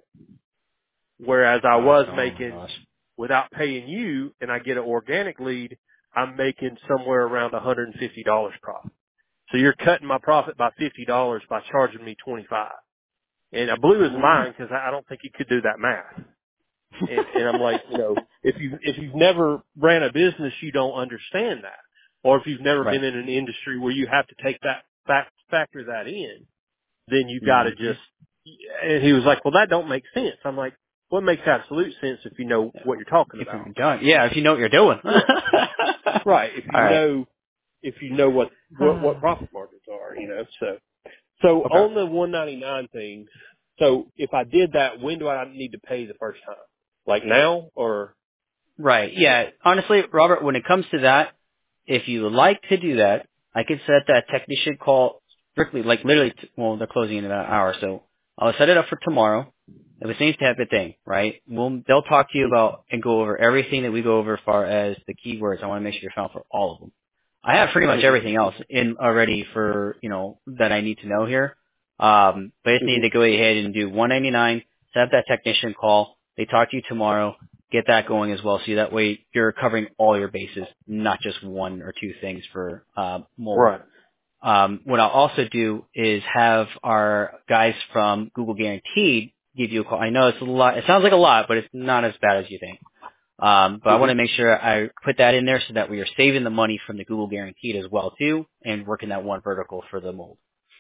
Whereas I Gosh. was Oh my making, gosh. without paying you, and I get an organic lead, I'm making somewhere around one hundred fifty dollars profit. So you're cutting my profit by fifty dollars by charging me twenty-five. And I blew his Ooh. mind because I I don't think he could do that math. And, and I'm like, you know, if you if you've never ran a business, you don't understand that. Or if you've never Right. been in an industry where you have to take that fact, factor that in, then you got to Mm-hmm. just. And he was like, well, that don't make sense. I'm like, what makes absolute sense if you know what you're talking If you're about? done. Yeah, if you know what you're doing. Yeah, right. If All you right. know, if you know what what what profit margins are, you know. So so Okay. on the one ninety-nine thing, so if I did that, when do I need to pay the first time? Like now or? Right. Yeah. Honestly, Robert, when it comes to that, if you would like to do that, I could set that technician call strictly, like literally, t- well, they're closing in about an hour, so I'll set it up for tomorrow. It was the same type of thing, right? We'll, they'll talk to you about and go over everything that we go over as far as the keywords. I want to make sure you're found for all of them. I have pretty much Mhm. everything else in already for, you know, that I need to know here. Um, but I just need Mhm. to go ahead and do one ninety-nine, set up that technician call. They talk to you tomorrow. Get that going as well. So that way you're covering all your bases, not just one or two things for uh, mold. Right. Um, what I'll also do is have our guys from Google Guaranteed give you a call. I know it's a lot. It sounds like a lot, but it's not as bad as you think. Um, but I want Mhm. to make sure I put that in there so that we are saving the money from the Google Guaranteed as well too, and working that one vertical for the mold.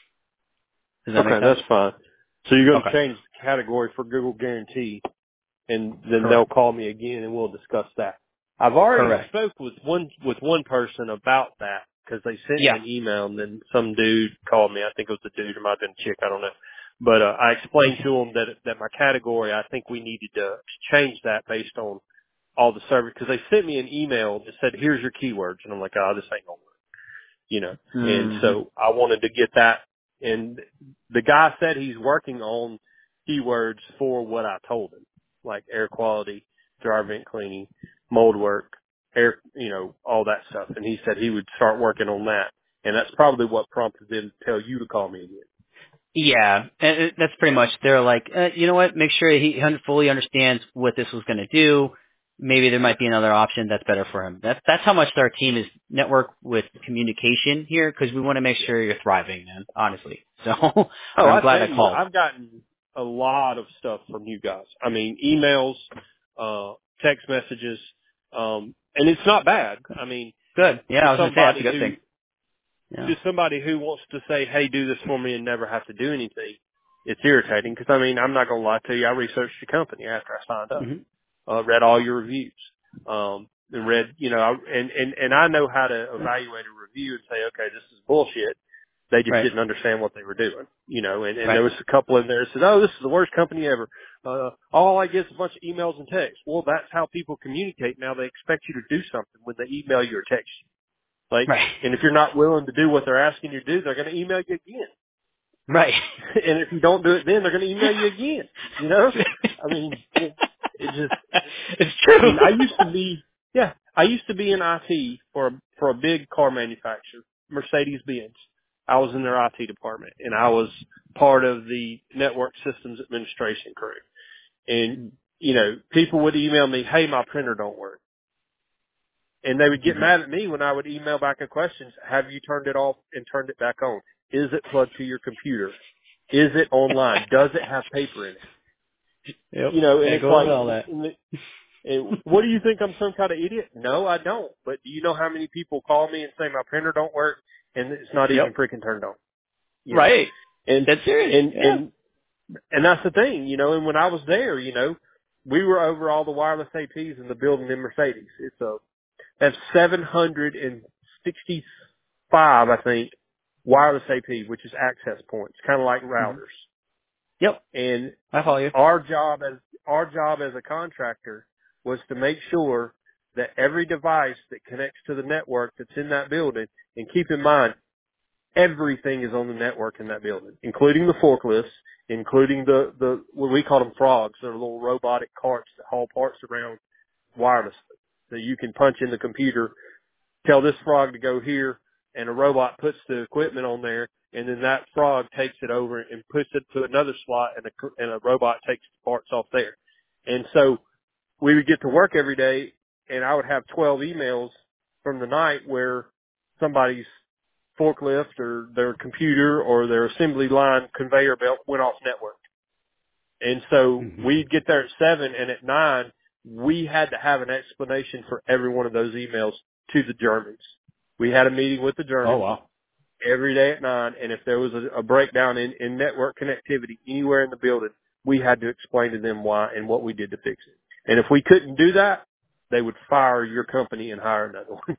Does that make Okay, sense? that's fine. So you're going to Okay. change the category for Google Guarantee, and then they'll Correct. call me again, and we'll discuss that. I've already Correct. spoke with one with one person about that because they sent me Yeah. an email, and then some dude called me. I think it was a dude, or might have been a chick. I don't know. But uh, I explained to him that that my category, I think we needed to change that based on all the service because they sent me an email that said, "Here's your keywords," and I'm like, "Oh, this ain't gonna work." You know, and hmm so I wanted to get that. And the guy said he's working on keywords for what I told him, like air quality, dryer vent cleaning, mold work, air, you know, all that stuff. And he said he would start working on that. And that's probably what prompted them to tell you to call me again. Yeah, and it- that's pretty much. They're like, uh, you know what? Make sure he un- fully understands what this was going to do. Maybe there might be another option that's better for him. That's that's how much our team is network with communication here because we want to make sure you're thriving, man. Honestly, so Oh, I'm I glad tell I you, called. I've gotten a lot of stuff from you guys. I mean, emails, uh, text messages, um, and it's not bad. I mean, Good. Yeah, for I was going to say that's a somebody good who, thing. Yeah. to somebody who wants to say, hey, do this for me and never have to do anything, it's irritating because, I mean, I'm not going to lie to you. I researched your company after I signed up, Mhm. uh, read all your reviews, um, and read, you know, I- and, and, and I know how to evaluate a review and say, okay, this is bullshit. They just Right. didn't understand what they were doing, you know, and, and there Right. was a couple in there that said, oh, this is the worst company ever. Uh, all I get is a bunch of emails and texts. Well, that's how people communicate now. They expect you to do something when they email you or text you. Like, Right. and if you're not willing to do what they're asking you to do, they're going to email you again. Right. And if you don't do it then, they're going to email you again. You know? I mean, it, it just, It's I true. mean, I used to be, yeah, I used to be in I T for a, for a big car manufacturer, Mercedes-Benz. I was in their I T department and I was part of the network systems administration crew. And, you know, people would email me, hey, my printer don't work. And they would get Mhm. mad at me when I would email back a question. Have you turned it off and turned it back on? Is it plugged to your computer? Is it online? Does it have paper in it? Yep. You know, and Yeah, it's go over like, all that. and the, and what do you think? I'm some kind of idiot? No, I don't. But do you know how many people call me and say my printer don't work and it's not even Yep. freaking turned on? You know, Right. and, That's serious. and, Yeah. and, and that's the thing, you know, and when I was there, you know, we were over all the wireless A Ps in the building in Mercedes. It's a, that's seven hundred sixty-five, I think, wireless A P, which is access points, kind of like Mhm. routers. Yep. And I follow you. our job as our job as a contractor was to make sure that every device that connects to the network that's in that building, and keep in mind, everything is on the network in that building, including the forklifts, including the, the, what we call them frogs. They're little robotic carts that haul parts around wirelessly. So you can punch in the computer, tell this frog to go here, and a robot puts the equipment on there, and then that frog takes it over and puts it to another slot, and a, and a robot takes the parts off there. And so we would get to work every day, and I would have twelve emails from the night where somebody's forklift or their computer or their assembly line conveyor belt went off network. And so Mhm. we'd get there at seven, and at nine, we had to have an explanation for every one of those emails to the Germans. We had a meeting with the Oh Germans wow. every day at nine, and if there was a, a breakdown in, in network connectivity anywhere in the building, we had to explain to them why and what we did to fix it. And if we couldn't do that, they would fire your company and hire another one.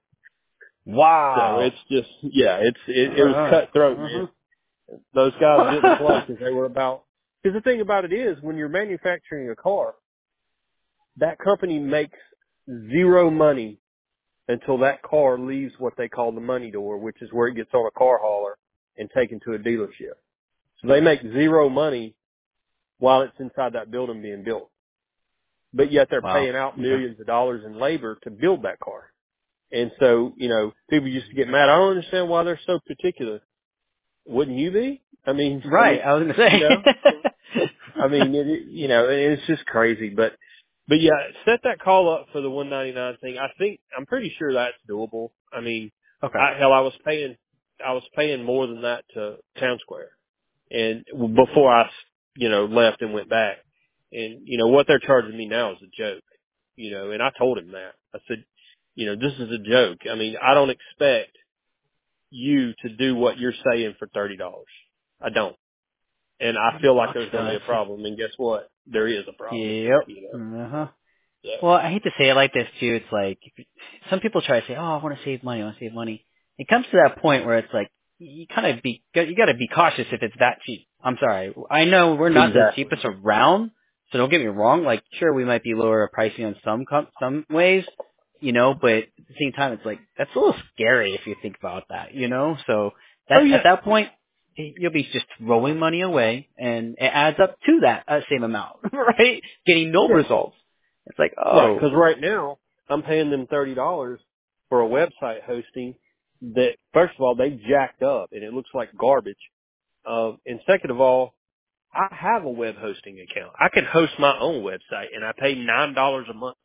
So Wow. it's just, yeah, it's, it, it was Uh, cutthroat, man. uh-huh. Those guys didn't play because they were about, because the thing about it is when you're manufacturing a car, that company makes zero money until that car leaves what they call the money door, which is where it gets on a car hauler and taken to a dealership. So they make zero money while it's inside that building being built. But yet they're Wow. paying out Okay. millions of dollars in labor to build that car. And so, you know, people used to get mad. I don't understand why they're so particular. Wouldn't you be? I mean, I Right. mean, I was gonna you know, say. I mean, it, it- you know, it's just crazy. But, but yeah, set that call up for the one ninety-nine thing. I think, I'm pretty sure that's doable. I mean, Okay. I, hell, I was paying, I was paying more than that to Town Square. And before I, you know, left and went back. And, you know, what they're charging me now is a joke, you know, and I told him that. I said, you know, this is a joke. I mean, I don't expect you to do what you're saying for thirty dollars. I don't. And I feel like there's going to be a Gotcha. problem. And guess what? There is a problem, Yep. you know. Uh huh. So, Well, I hate to say it like this too. It's like some people try to say, "Oh, I want to save money. I want to save money." It comes to that point where it's like you kind of be you got to be cautious if it's that cheap. I'm sorry. I know we're not the exactly. cheapest around, so don't get me wrong. Like, sure, we might be lower pricing on some com- some ways, you know, but at the same time, it's like that's a little scary if you think about that, you know. So Oh that at yeah. that point, you'll be just throwing money away, and it adds up to that uh, same amount, right? Getting no Yeah. results. It's like, Right. oh, Cause right now I'm paying them thirty dollars for a website hosting that first of all, they jacked up and it looks like garbage. Um, and second of all, I have a web hosting account. I can host my own website and I pay nine dollars a month.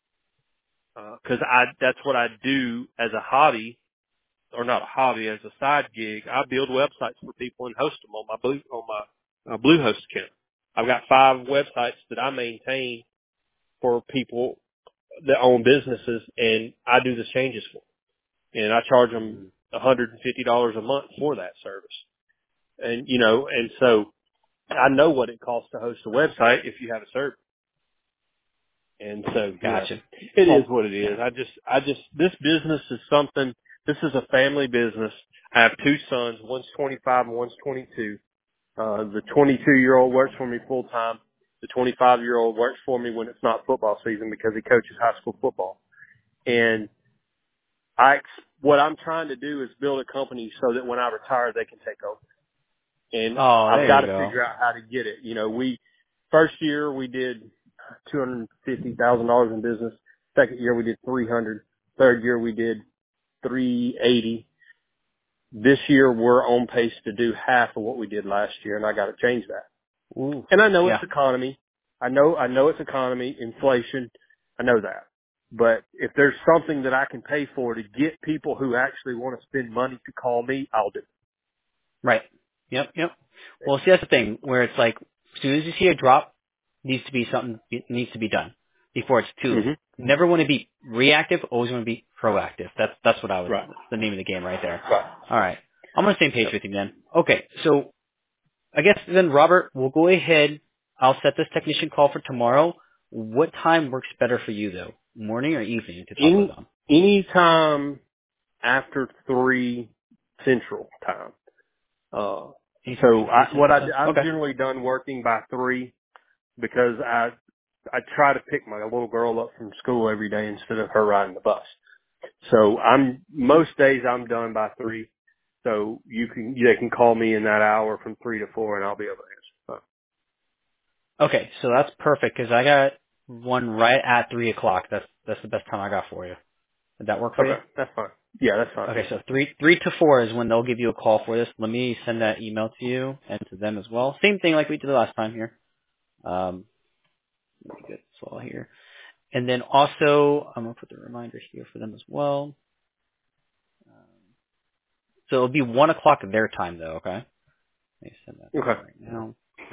Uh, cause I, that's what I do as a hobby, or not a hobby, as a side gig. I build websites for people and host them on my Blue, on my uh, Bluehost account. I've got five websites that I maintain for people that own businesses and I do the changes for them. And I charge them one hundred fifty dollars a month for that service. And, you know, and so I know what it costs to host a website if you have a server. And so, you know, Gotcha. it Well, is what it is. I just, I just, this business is something, this is a family business. I have two sons. One's twenty-five and one's twenty-two. Uh, the twenty-two year old works for me full time. The twenty-five year old works for me when it's not football season because he coaches high school football. And I, what I'm trying to do is build a company so that when I retire, they can take over. And oh, I've there got you to go. figure out how to get it. You know, we, first year we did two hundred fifty thousand dollars in business. Second year we did three hundred. Third year we did three eighty. This year we're on pace to do half of what we did last year, and I got to change that. Ooh. And I know Yeah. it's economy. I know, I know it's economy, inflation. I know that. But if there's something that I can pay for to get people who actually want to spend money to call me, I'll do Right. Yep. Yep. it. Well, see, that's the thing where it's like, as soon as you see a drop, needs to be something it needs to be done before it's too late. hmm Never want to be reactive. Always want to be proactive. That's that's what I was. Right. That's the name of the game right there. Right. All right. I'm on the same page Yep. with you then. Okay. So I guess then, Robert, we'll go ahead. I'll set this technician call for tomorrow. What time works better for you though? Morning or evening to talk with Any, them? any time after three central time. Uh, Anytime so after three I, what central I, time? I'm Okay. generally done working by three because I, I try to pick my little girl up from school every day instead of her riding the bus. So I'm, most days I'm done by three. So you can, they can call me in that hour from three to four and I'll be able to answer Okay, so that's perfect because I got one right at three o'clock. That's that's the best time I got for you. Did that work the for phone. you? Okay. That's fine. Yeah, that's fine. Okay, so three three to four is when they'll give you a call for this. Let me send that email to you and to them as well. Same thing like we did last time here. Um, let me get this all here. And then also, I'm gonna put the reminder here for them as well. Um, so it'll be one o'clock their time though. Okay, let me send that to Okay. them right now.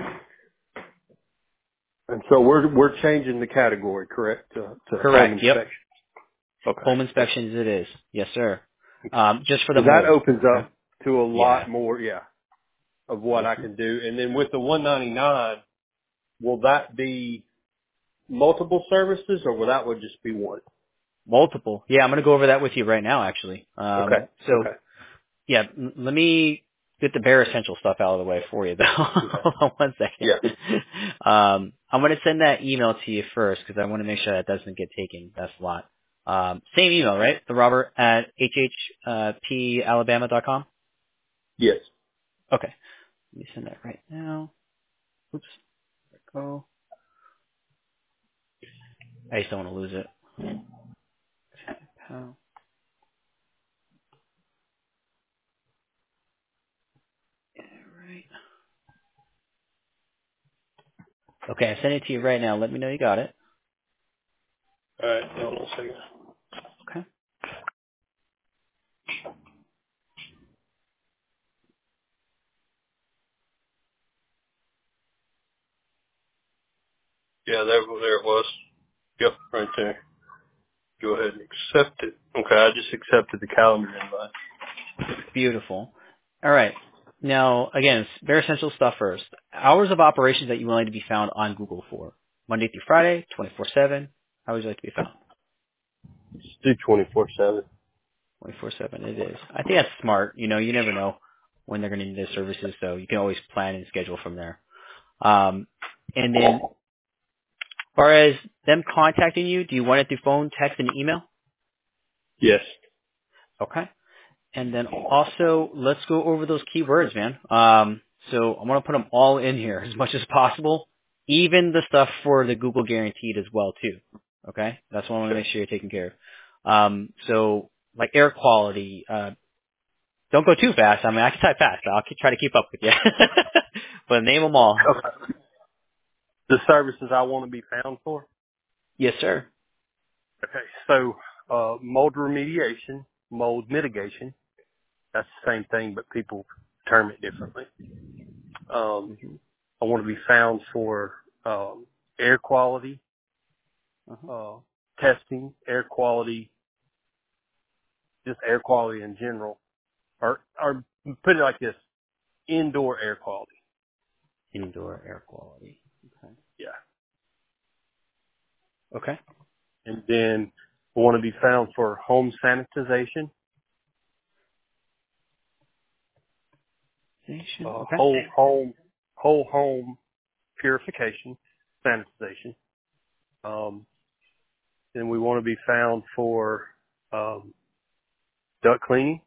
And so we're, we're changing the category, correct? To, to home Correct. Yep. inspection. Okay. Home inspections. It is. Yes, sir. Um, just for the Because that mold. opens Okay. up to a Yeah. lot more, yeah, of what I hmm can do. And then with the one ninety-nine, will that be multiple services or will that would just be one? Multiple. Yeah, I'm going to go over that with you right now, actually. Okay. Um, so, Okay. yeah, m- let me get the bare essential stuff out of the way for you, though. Okay. Hold on one second. Yeah. Um, I'm going to send that email to you first because I want to make sure that doesn't get taken. That's a lot. Um, same email, right? The Robert at h h p alabama dot com. Yes. Okay. Let me send that right now. Oops. There we go. I just don't want to lose it. How? Right. Okay, I sent it to you right now. Let me know you got it. All right. Hold on a second. Okay. Yeah, there, there it was. Yep, right there. Go ahead and accept it. Okay, I just accepted the calendar invite. Beautiful. All right. Now, again, it's very essential stuff first. Hours of operations that you would like to be found on Google for. Monday through Friday, twenty-four seven. How would you like to be found? Just do twenty-four seven. twenty-four seven it is. I think that's smart. You know, you never know when they're going to need their services, so you can always plan and schedule from there. Um, and then, as far as them contacting you, do you want it through phone, text, and email? Yes. Okay. And then also, let's go over those keywords, man. Um, so I'm going to put them all in here as much as possible, even the stuff for the Google Guaranteed as well, too. Okay? That's what I want to Sure. make sure you're taking care of. Um, so, like air quality, uh, don't go too fast. I mean, I can type fast. I'll keep, try to keep up with you. But name them all. Okay. The services I want to be found for? Yes, sir. Okay. So, uh, mold remediation, mold mitigation. That's the same thing, but people term it differently. Um, hmm I want to be found for um, air quality Uh-huh. uh, testing, air quality, just air quality in general. or, or put it like this, indoor air quality. Indoor air quality. Okay. Yeah. Okay. And then we want to be found for home sanitization, Station. uh, Okay. whole home, whole home purification, sanitization. Um, then we want to be found for, um, duct cleaning,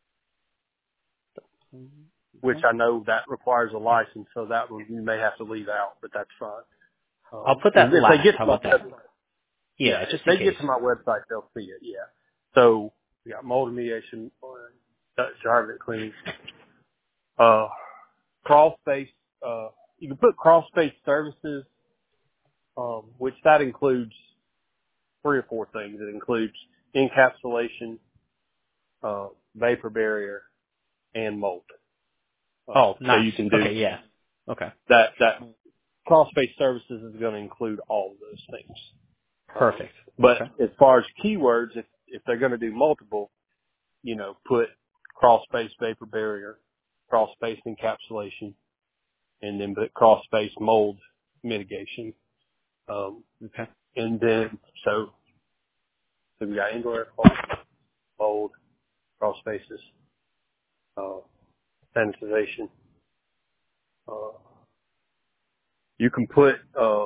which Okay. I know that requires a license, so that one you may have to leave out, but that's fine. I'll Um, put if that they last. get How to my about that? website, yeah, Yeah, if just in they case. get to my website, they'll see it. Yeah. So we got mold remediation, uh, jargon cleaning, uh, crawl space. Uh, you can put crawl space services, um, which that includes three or four things. It includes encapsulation, uh, vapor barrier, and mold. Uh, Oh, so nice. you can do Okay, yeah. Okay. that. That crawl space services is going to include all of those things. Um, Perfect. but Okay. as far as keywords, if if they're going to do multiple, you know, put crawl space vapor barrier, crawl space encapsulation, and then put crawl space mold mitigation. Um, Okay. and then so so we got indoor air quality, mold, crawl spaces, uh, sanitization. Uh, you can put. Uh,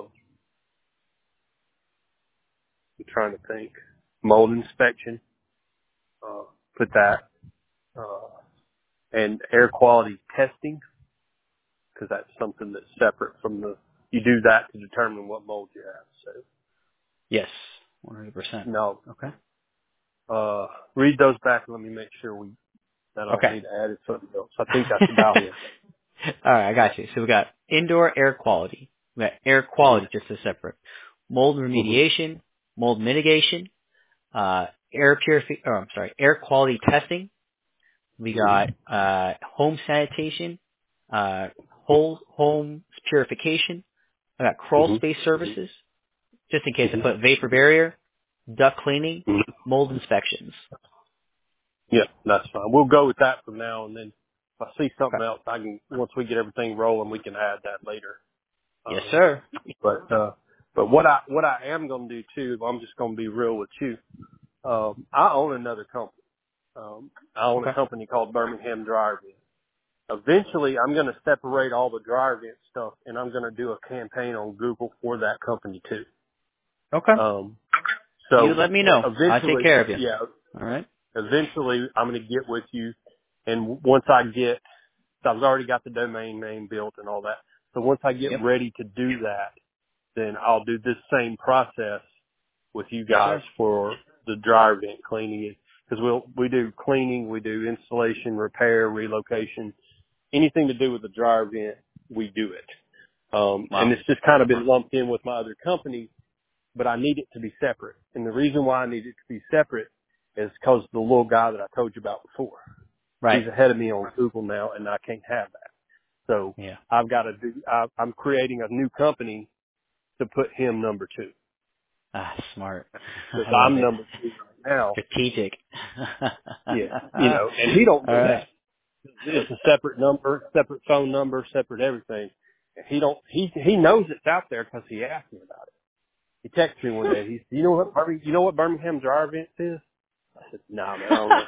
I'm trying to think. Mold inspection. Uh, put that. Uh, and air quality testing, because that's something that's separate from the, you do that to determine what mold you have. So, Yes. one hundred percent. no, Okay. uh, read those back and let me make sure we, that I don't Okay. need to add it something else. I think that's about it. All right, I got you. So we got indoor air quality. We got air Yeah. quality just as separate. Mold hmm remediation, mold mitigation, uh, air purifi- oh, I'm sorry, air quality testing. We hmm got, uh, home sanitation, uh, whole home purification. I got crawl hmm space services, just in case I hmm put vapor barrier, duct cleaning, hmm mold inspections. Yeah, that's fine. We'll go with that from now, and then if I see something Okay. else, I can, once we get everything rolling, we can add that later. Yes, Um, sir. but, uh, but what I, what I am going to do too, I'm just going to be real with you. Um, I own another company. Um, I own a Okay. company called Birmingham Dryer Vent. Eventually, I'm going to separate all the dryer vent stuff, and I'm going to do a campaign on Google for that company too. Okay. Um, You so let me know. I'll take eventually, care of you. yeah, All right. eventually, I'm going to get with you, and once I get, so I've already got the domain name built and all that. So once I get Yep. ready to do that, then I'll do this same process with you Yes, guys sir. for the dryer vent cleaning. Because we'll, we do cleaning, we do installation, repair, relocation, anything to do with the dryer vent, we do it. Um, and Wow. it's just kind of been lumped in with my other company, but I need it to be separate. And the reason why I need it to be separate is because the little guy that I told you about before, Right. he's ahead of me on Google now, and I can't have that. So Yeah. I've got to do, I, I'm creating a new company to put him number two. Ah, smart. Because I love I'm it. number two right now. Strategic. Yeah. You know, and he don't All know right. that. It's a separate number, separate phone number, separate everything. And he don't, he, he knows it's out there because he asked me about it. He texted me one day. He said, you know what, Bir- you know what Birmingham Dryer Vents is? I said, nah, man, I don't know.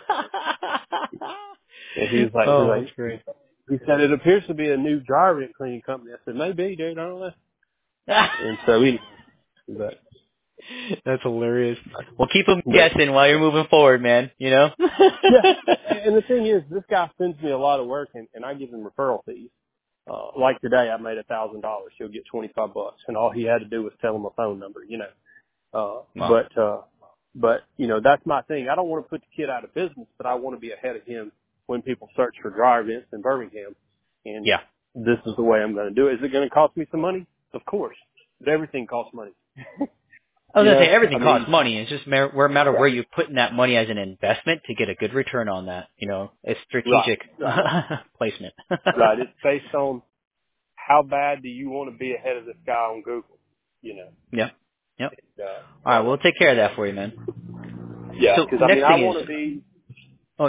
And he was like, he Oh, was that's great. like, he said, it appears to be a new dryer vent cleaning company. I said, maybe, dude, I don't know. And so he, but, That's hilarious. Well, keep them but guessing while you're moving forward, man. You know. yeah. And the thing is, this guy sends me a lot of work and, and I give him referral fees. Uh, like today, I made a thousand dollars. He'll get twenty-five bucks, and all he had to do was tell him a phone number, you know. Uh, Wow. but, uh, but you know, that's my thing. I don't want to put the kid out of business, but I want to be ahead of him when people search for dryer vents in Birmingham. And Yeah. this is the way I'm going to do it. Is it going to cost me some money? Of course, but everything costs money. I was You gonna say know, I everything mean, costs money. It's just mer- where matter yeah, where you putting that money as an investment to get a good return on that. You know, it's right, strategic right, placement. right. It's based on how bad do you want to be ahead of this guy on Google, you know. Yep. Yep. And, uh, All right, we'll take care of that for you, man. yeah, So because I mean, next I thing is, want to be, okay.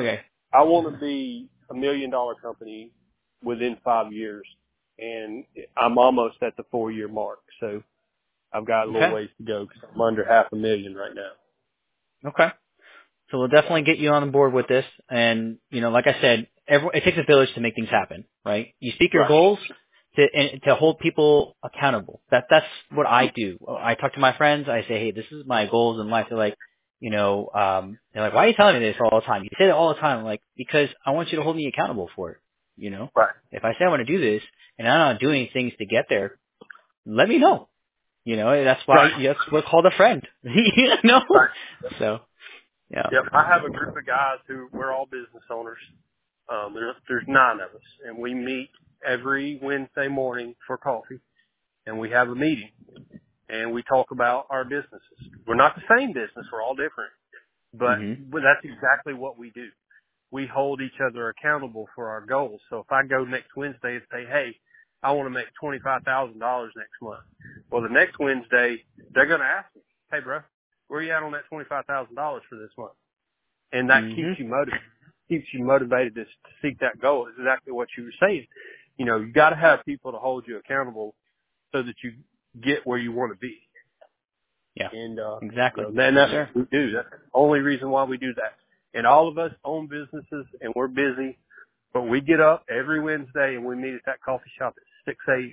I want to be a million dollar company within five years, and I'm almost at the four year mark. So I've got a little Okay. ways to go because I'm under half a million right now. Okay. So we'll definitely get you on board with this. And, you know, like I said, every, it takes a village to make things happen, right? You speak your Right. goals to, and, to hold people accountable. That, that's what I do. I talk to my friends. I say, hey, this is my goals in life. They're like, you know, um, they're like, why are you telling me this all the time? You say it all the time. I'm like, because I want you to hold me accountable for it. You know, Right. if I say I want to do this and I'm not doing things to get there, let me know. You know, that's why, Right. that's what's called a friend. you know? Right. So, yeah. Yep. I have a group of guys who we're all business owners. Um, there's, there's nine of us, and we meet every Wednesday morning for coffee, and we have a meeting, and we talk about our businesses. We're not the same business. We're all different, but, hmm but that's exactly what we do. We hold each other accountable for our goals. So if I go next Wednesday and say, hey, I want to make twenty-five thousand dollars next month. Well, the next Wednesday, they're going to ask me, hey, bro, where are you at on that twenty-five thousand dollars for this month? And that keeps hmm you motivated, keeps you motivated to, to seek that goal. It's exactly what you were saying. You know, you got to have people to hold you accountable so that you get where you want to be. Yeah, And, uh, you exactly. know, then Yes, that's sir. what we do. That's the only reason why we do that. And all of us own businesses and we're busy, but we get up every Wednesday and we meet at that coffee shop at six a.m.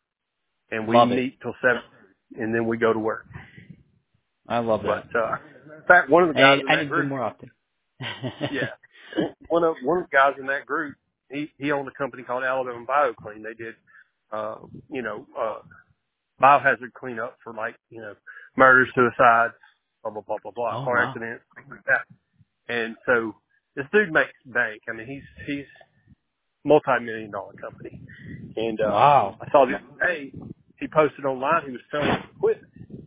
and we Love it. meet till seven and then we go to work. I love that. But, uh, in fact, one of the guys And in I that need to do group, more often. yeah, one of, one of the guys in that group, he, he owned a company called Alabama BioClean. They did, uh, you know, uh, biohazard cleanup for like, you know, murders, suicides, blah, blah, blah, blah, blah, Oh, car wow. accidents, things like that. And so this dude makes bank. I mean, he's, he's multi-million dollar company. And, uh, Wow. I saw the other day, he posted online, he was selling equipment.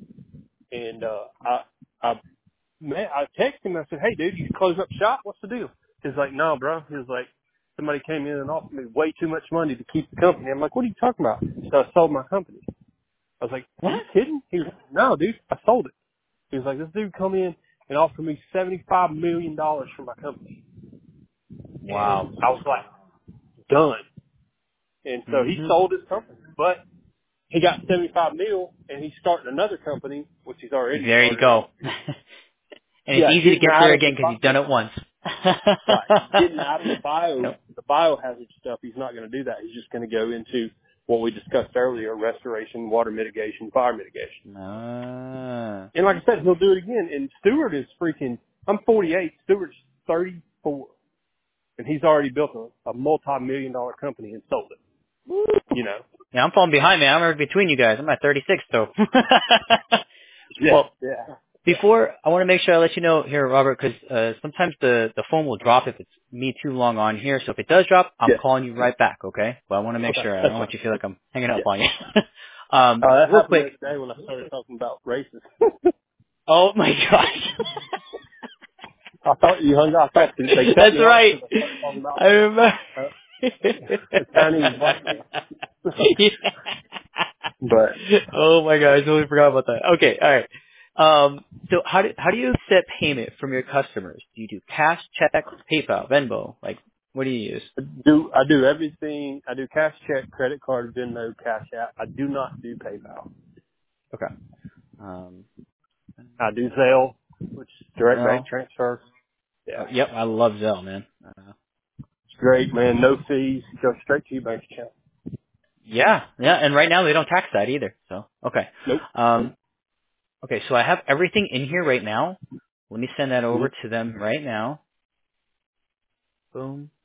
And, uh, I, I, man, I texted him, I said, hey dude, you close up shop? What's the deal? He's like, no, bro. He was like, somebody came in and offered me way too much money to keep the company. I'm like, what are you talking about? So I sold my company. I was like, are you What? kidding? He was like, no, dude, I sold it. He was like, this dude come in and offered me seventy-five million dollars for my company. Wow. And I was like, done. And so he hmm sold his company, but he got seventy-five mil and he's starting another company, which he's already There you started. And go. And it's yeah, easy to getting get there out of again the, because you've done it once. right, getting out of the bio, Yep. the biohazard stuff, he's not going to do that. He's just going to go into what we discussed earlier, restoration, water mitigation, fire mitigation. Ah. And like I said, he'll do it again. And Stewart is freaking, I'm forty-eight, Stewart's thirty-four. And he's already built a, a multi-million dollar company and sold it. You know? Yeah, I'm falling behind, man. I'm right between you guys. I'm at thirty-six, though. Yeah. Well, Yeah. before, I want to make sure I let you know here, Robert, because uh, sometimes the, the phone will drop if it's me too long on here. So if it does drop, I'm Yeah. calling you right back, okay? But I want to make Okay. sure. I That's don't fine. want you to feel like I'm hanging up Yeah. on you. um, Uh, that real happened the quick. other day when I started talking about races. Oh, my gosh. I thought you hung up. I thought they cut That's me off right. because I started talking about I remember. uh, the Chinese white man. Yeah. But Oh my god, I totally forgot about that. Okay, all right. Um, so how do how do you accept payment from your customers? Do you do cash, check, PayPal, Venmo? Like, what do you use? I do I do everything. I do cash, check, credit card, Venmo, Cash App. I do not do PayPal. Okay. Um, I do Zelle, which is direct bank Zelle. transfer. Oh, Yeah, yep, I love Zelle, man. Uh, it's great, man. No fees. Go straight to your bank account. yeah, yeah, and right now they don't tax that either. So okay. Nope. Um, okay, so I have everything in here right now. Let me send that over Mm-hmm. to them right now. Boom.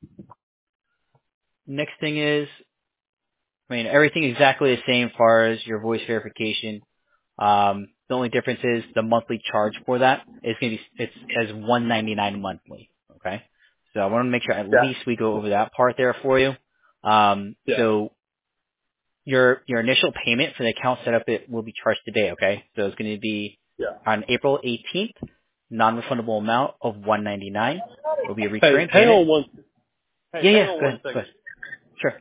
Next thing is, I mean, everything exactly the same as far as your voice verification. Um, the only difference is the monthly charge for that is going to be it's as one ninety nine monthly. Okay, so I want to make sure at Yeah. least we go over that part there for you. Um, Yeah. so your your initial payment for the account setup it will be charged today. Okay, so it's going to be Yeah. on April eighteenth, non-refundable amount of one ninety nine. It'll be a Hey, recurring hang payment. on one. Hey, Yeah, hang yeah. on Go one ahead. Go second. ahead. Sure.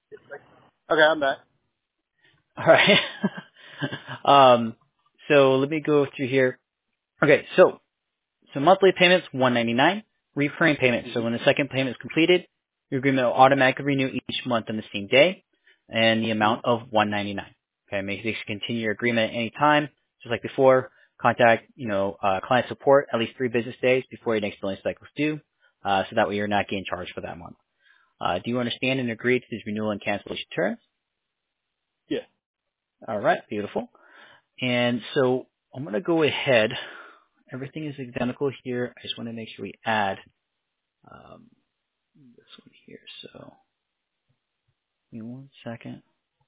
Okay, I'm back. All right. um, so let me go through here. Okay, so so monthly payments one ninety-nine, recurring payments. So Mm-hmm. when the second payment is completed, your agreement will automatically renew each month on the same day, and the amount Mm-hmm. of one ninety-nine. Okay, make sure you continue your agreement at any time, just like before. Contact you know uh, client support at least three business days before your next billing cycle is due, uh, so that way you're not getting charged for that month. Uh, do you understand and agree to these renewal and cancellation terms? Yeah. All right, beautiful. And so I'm going to go ahead. Everything is identical here. I just want to make sure we add um, this one here. So give me one second.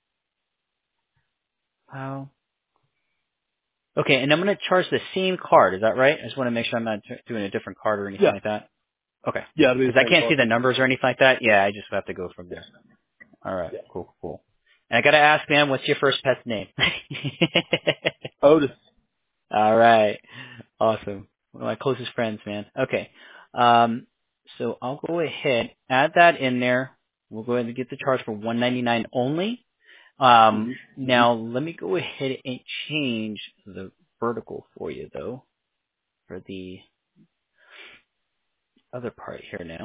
Wow. Okay, and I'm going to charge the same card. Is that right? I just want to make sure I'm not t- doing a different card or anything Yeah. like that. Okay. Yeah, it'll be the Because I same can't see card. the numbers or anything like that. Yeah, I just have to go from Yeah. there. All right. Yeah. Cool, cool. And I got to ask, man, what's your first pet's name? Otis. All right. Awesome. One of my closest friends, man. Okay. Um, so I'll go ahead, add that in there. We'll go ahead and get the charge for one ninety-nine only. Mm-hmm. Um, now let me go ahead and change the vertical for you though, for the other part here now.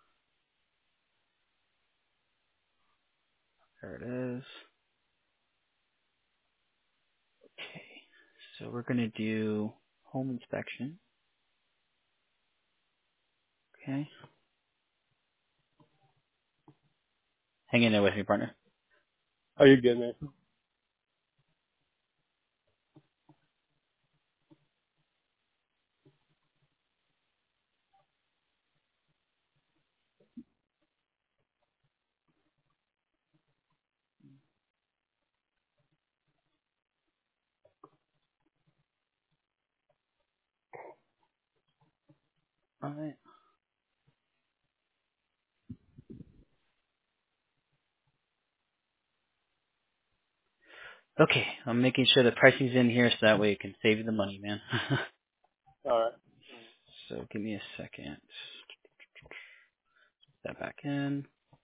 There it is. Okay. So we're going to do home inspection. Okay. Hang in there with me, partner. Oh, you're good, man. All right. Okay. I'm making sure the pricing's in here so that way it can save you the money, man. All right. So give me a second. Put that back in.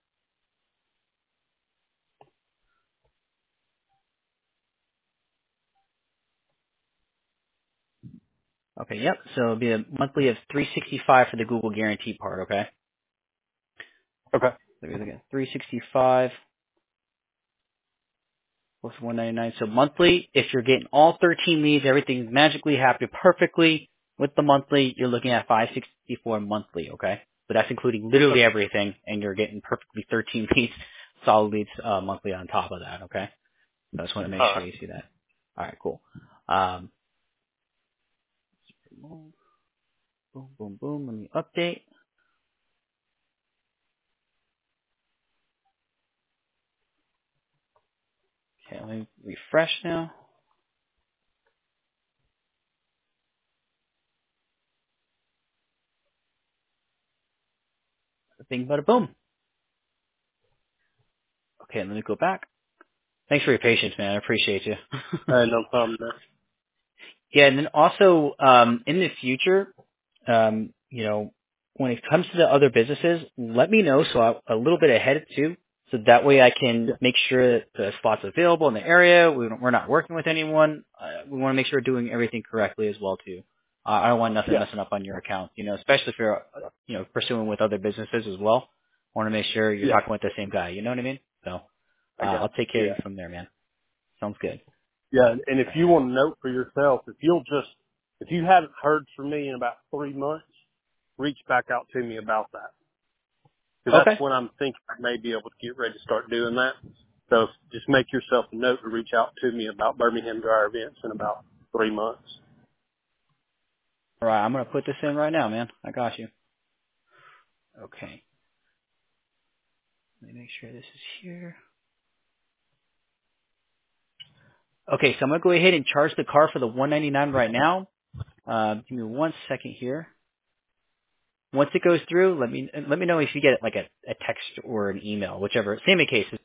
Okay, yep. So it'll be a monthly of three sixty-five for the Google Guarantee part, okay? Okay. So we're looking at three sixty-five plus one ninety-nine. So monthly, if you're getting all thirteen leads, everything's magically happy perfectly with the monthly, you're looking at five sixty-four monthly, okay? But that's including literally Okay. everything, and you're getting perfectly thirteen leads, solid leads uh, monthly on top of that, okay? So I just want to make All sure right. you see that. All right, cool. Um, boom, boom, boom. Let me update. Okay, let me refresh now. Bing, bada, boom. Okay, let me go back. Thanks for your patience, man. I appreciate you. Hey, no problem, man. Yeah, and then also um, in the future, um, you know, when it comes to the other businesses, let me know so I, a little bit ahead too, so that way I can Yeah. make sure that the spots available in the area. We don't, we're not working with anyone. Uh, we want to make sure we're doing everything correctly as well too. Uh, I don't want nothing Yeah. messing up on your account, you know, especially if you're, uh, you know, pursuing with other businesses as well. I want to make sure you're Yeah. talking with the same guy. You know what I mean? So uh, I got I'll take you. care of you Yeah. from there, man. Sounds good. Yeah. And if All you want to note for yourself, if you'll just, if you haven't heard from me in about three months, reach back out to me about that. Because right. that's Okay. when I'm thinking I may be able to get ready to start doing that. So just make yourself a note to reach out to me about Birmingham Dryer events in about three months. All right. I'm gonna put this in right now, man. I got you. Okay. Let me make sure this is here. Okay, so I'm gonna go ahead and charge the car for the one ninety-nine right now. Uh, give me one second here. Once it goes through, let me let me know if you get like a, a text or an email, whichever. Same case.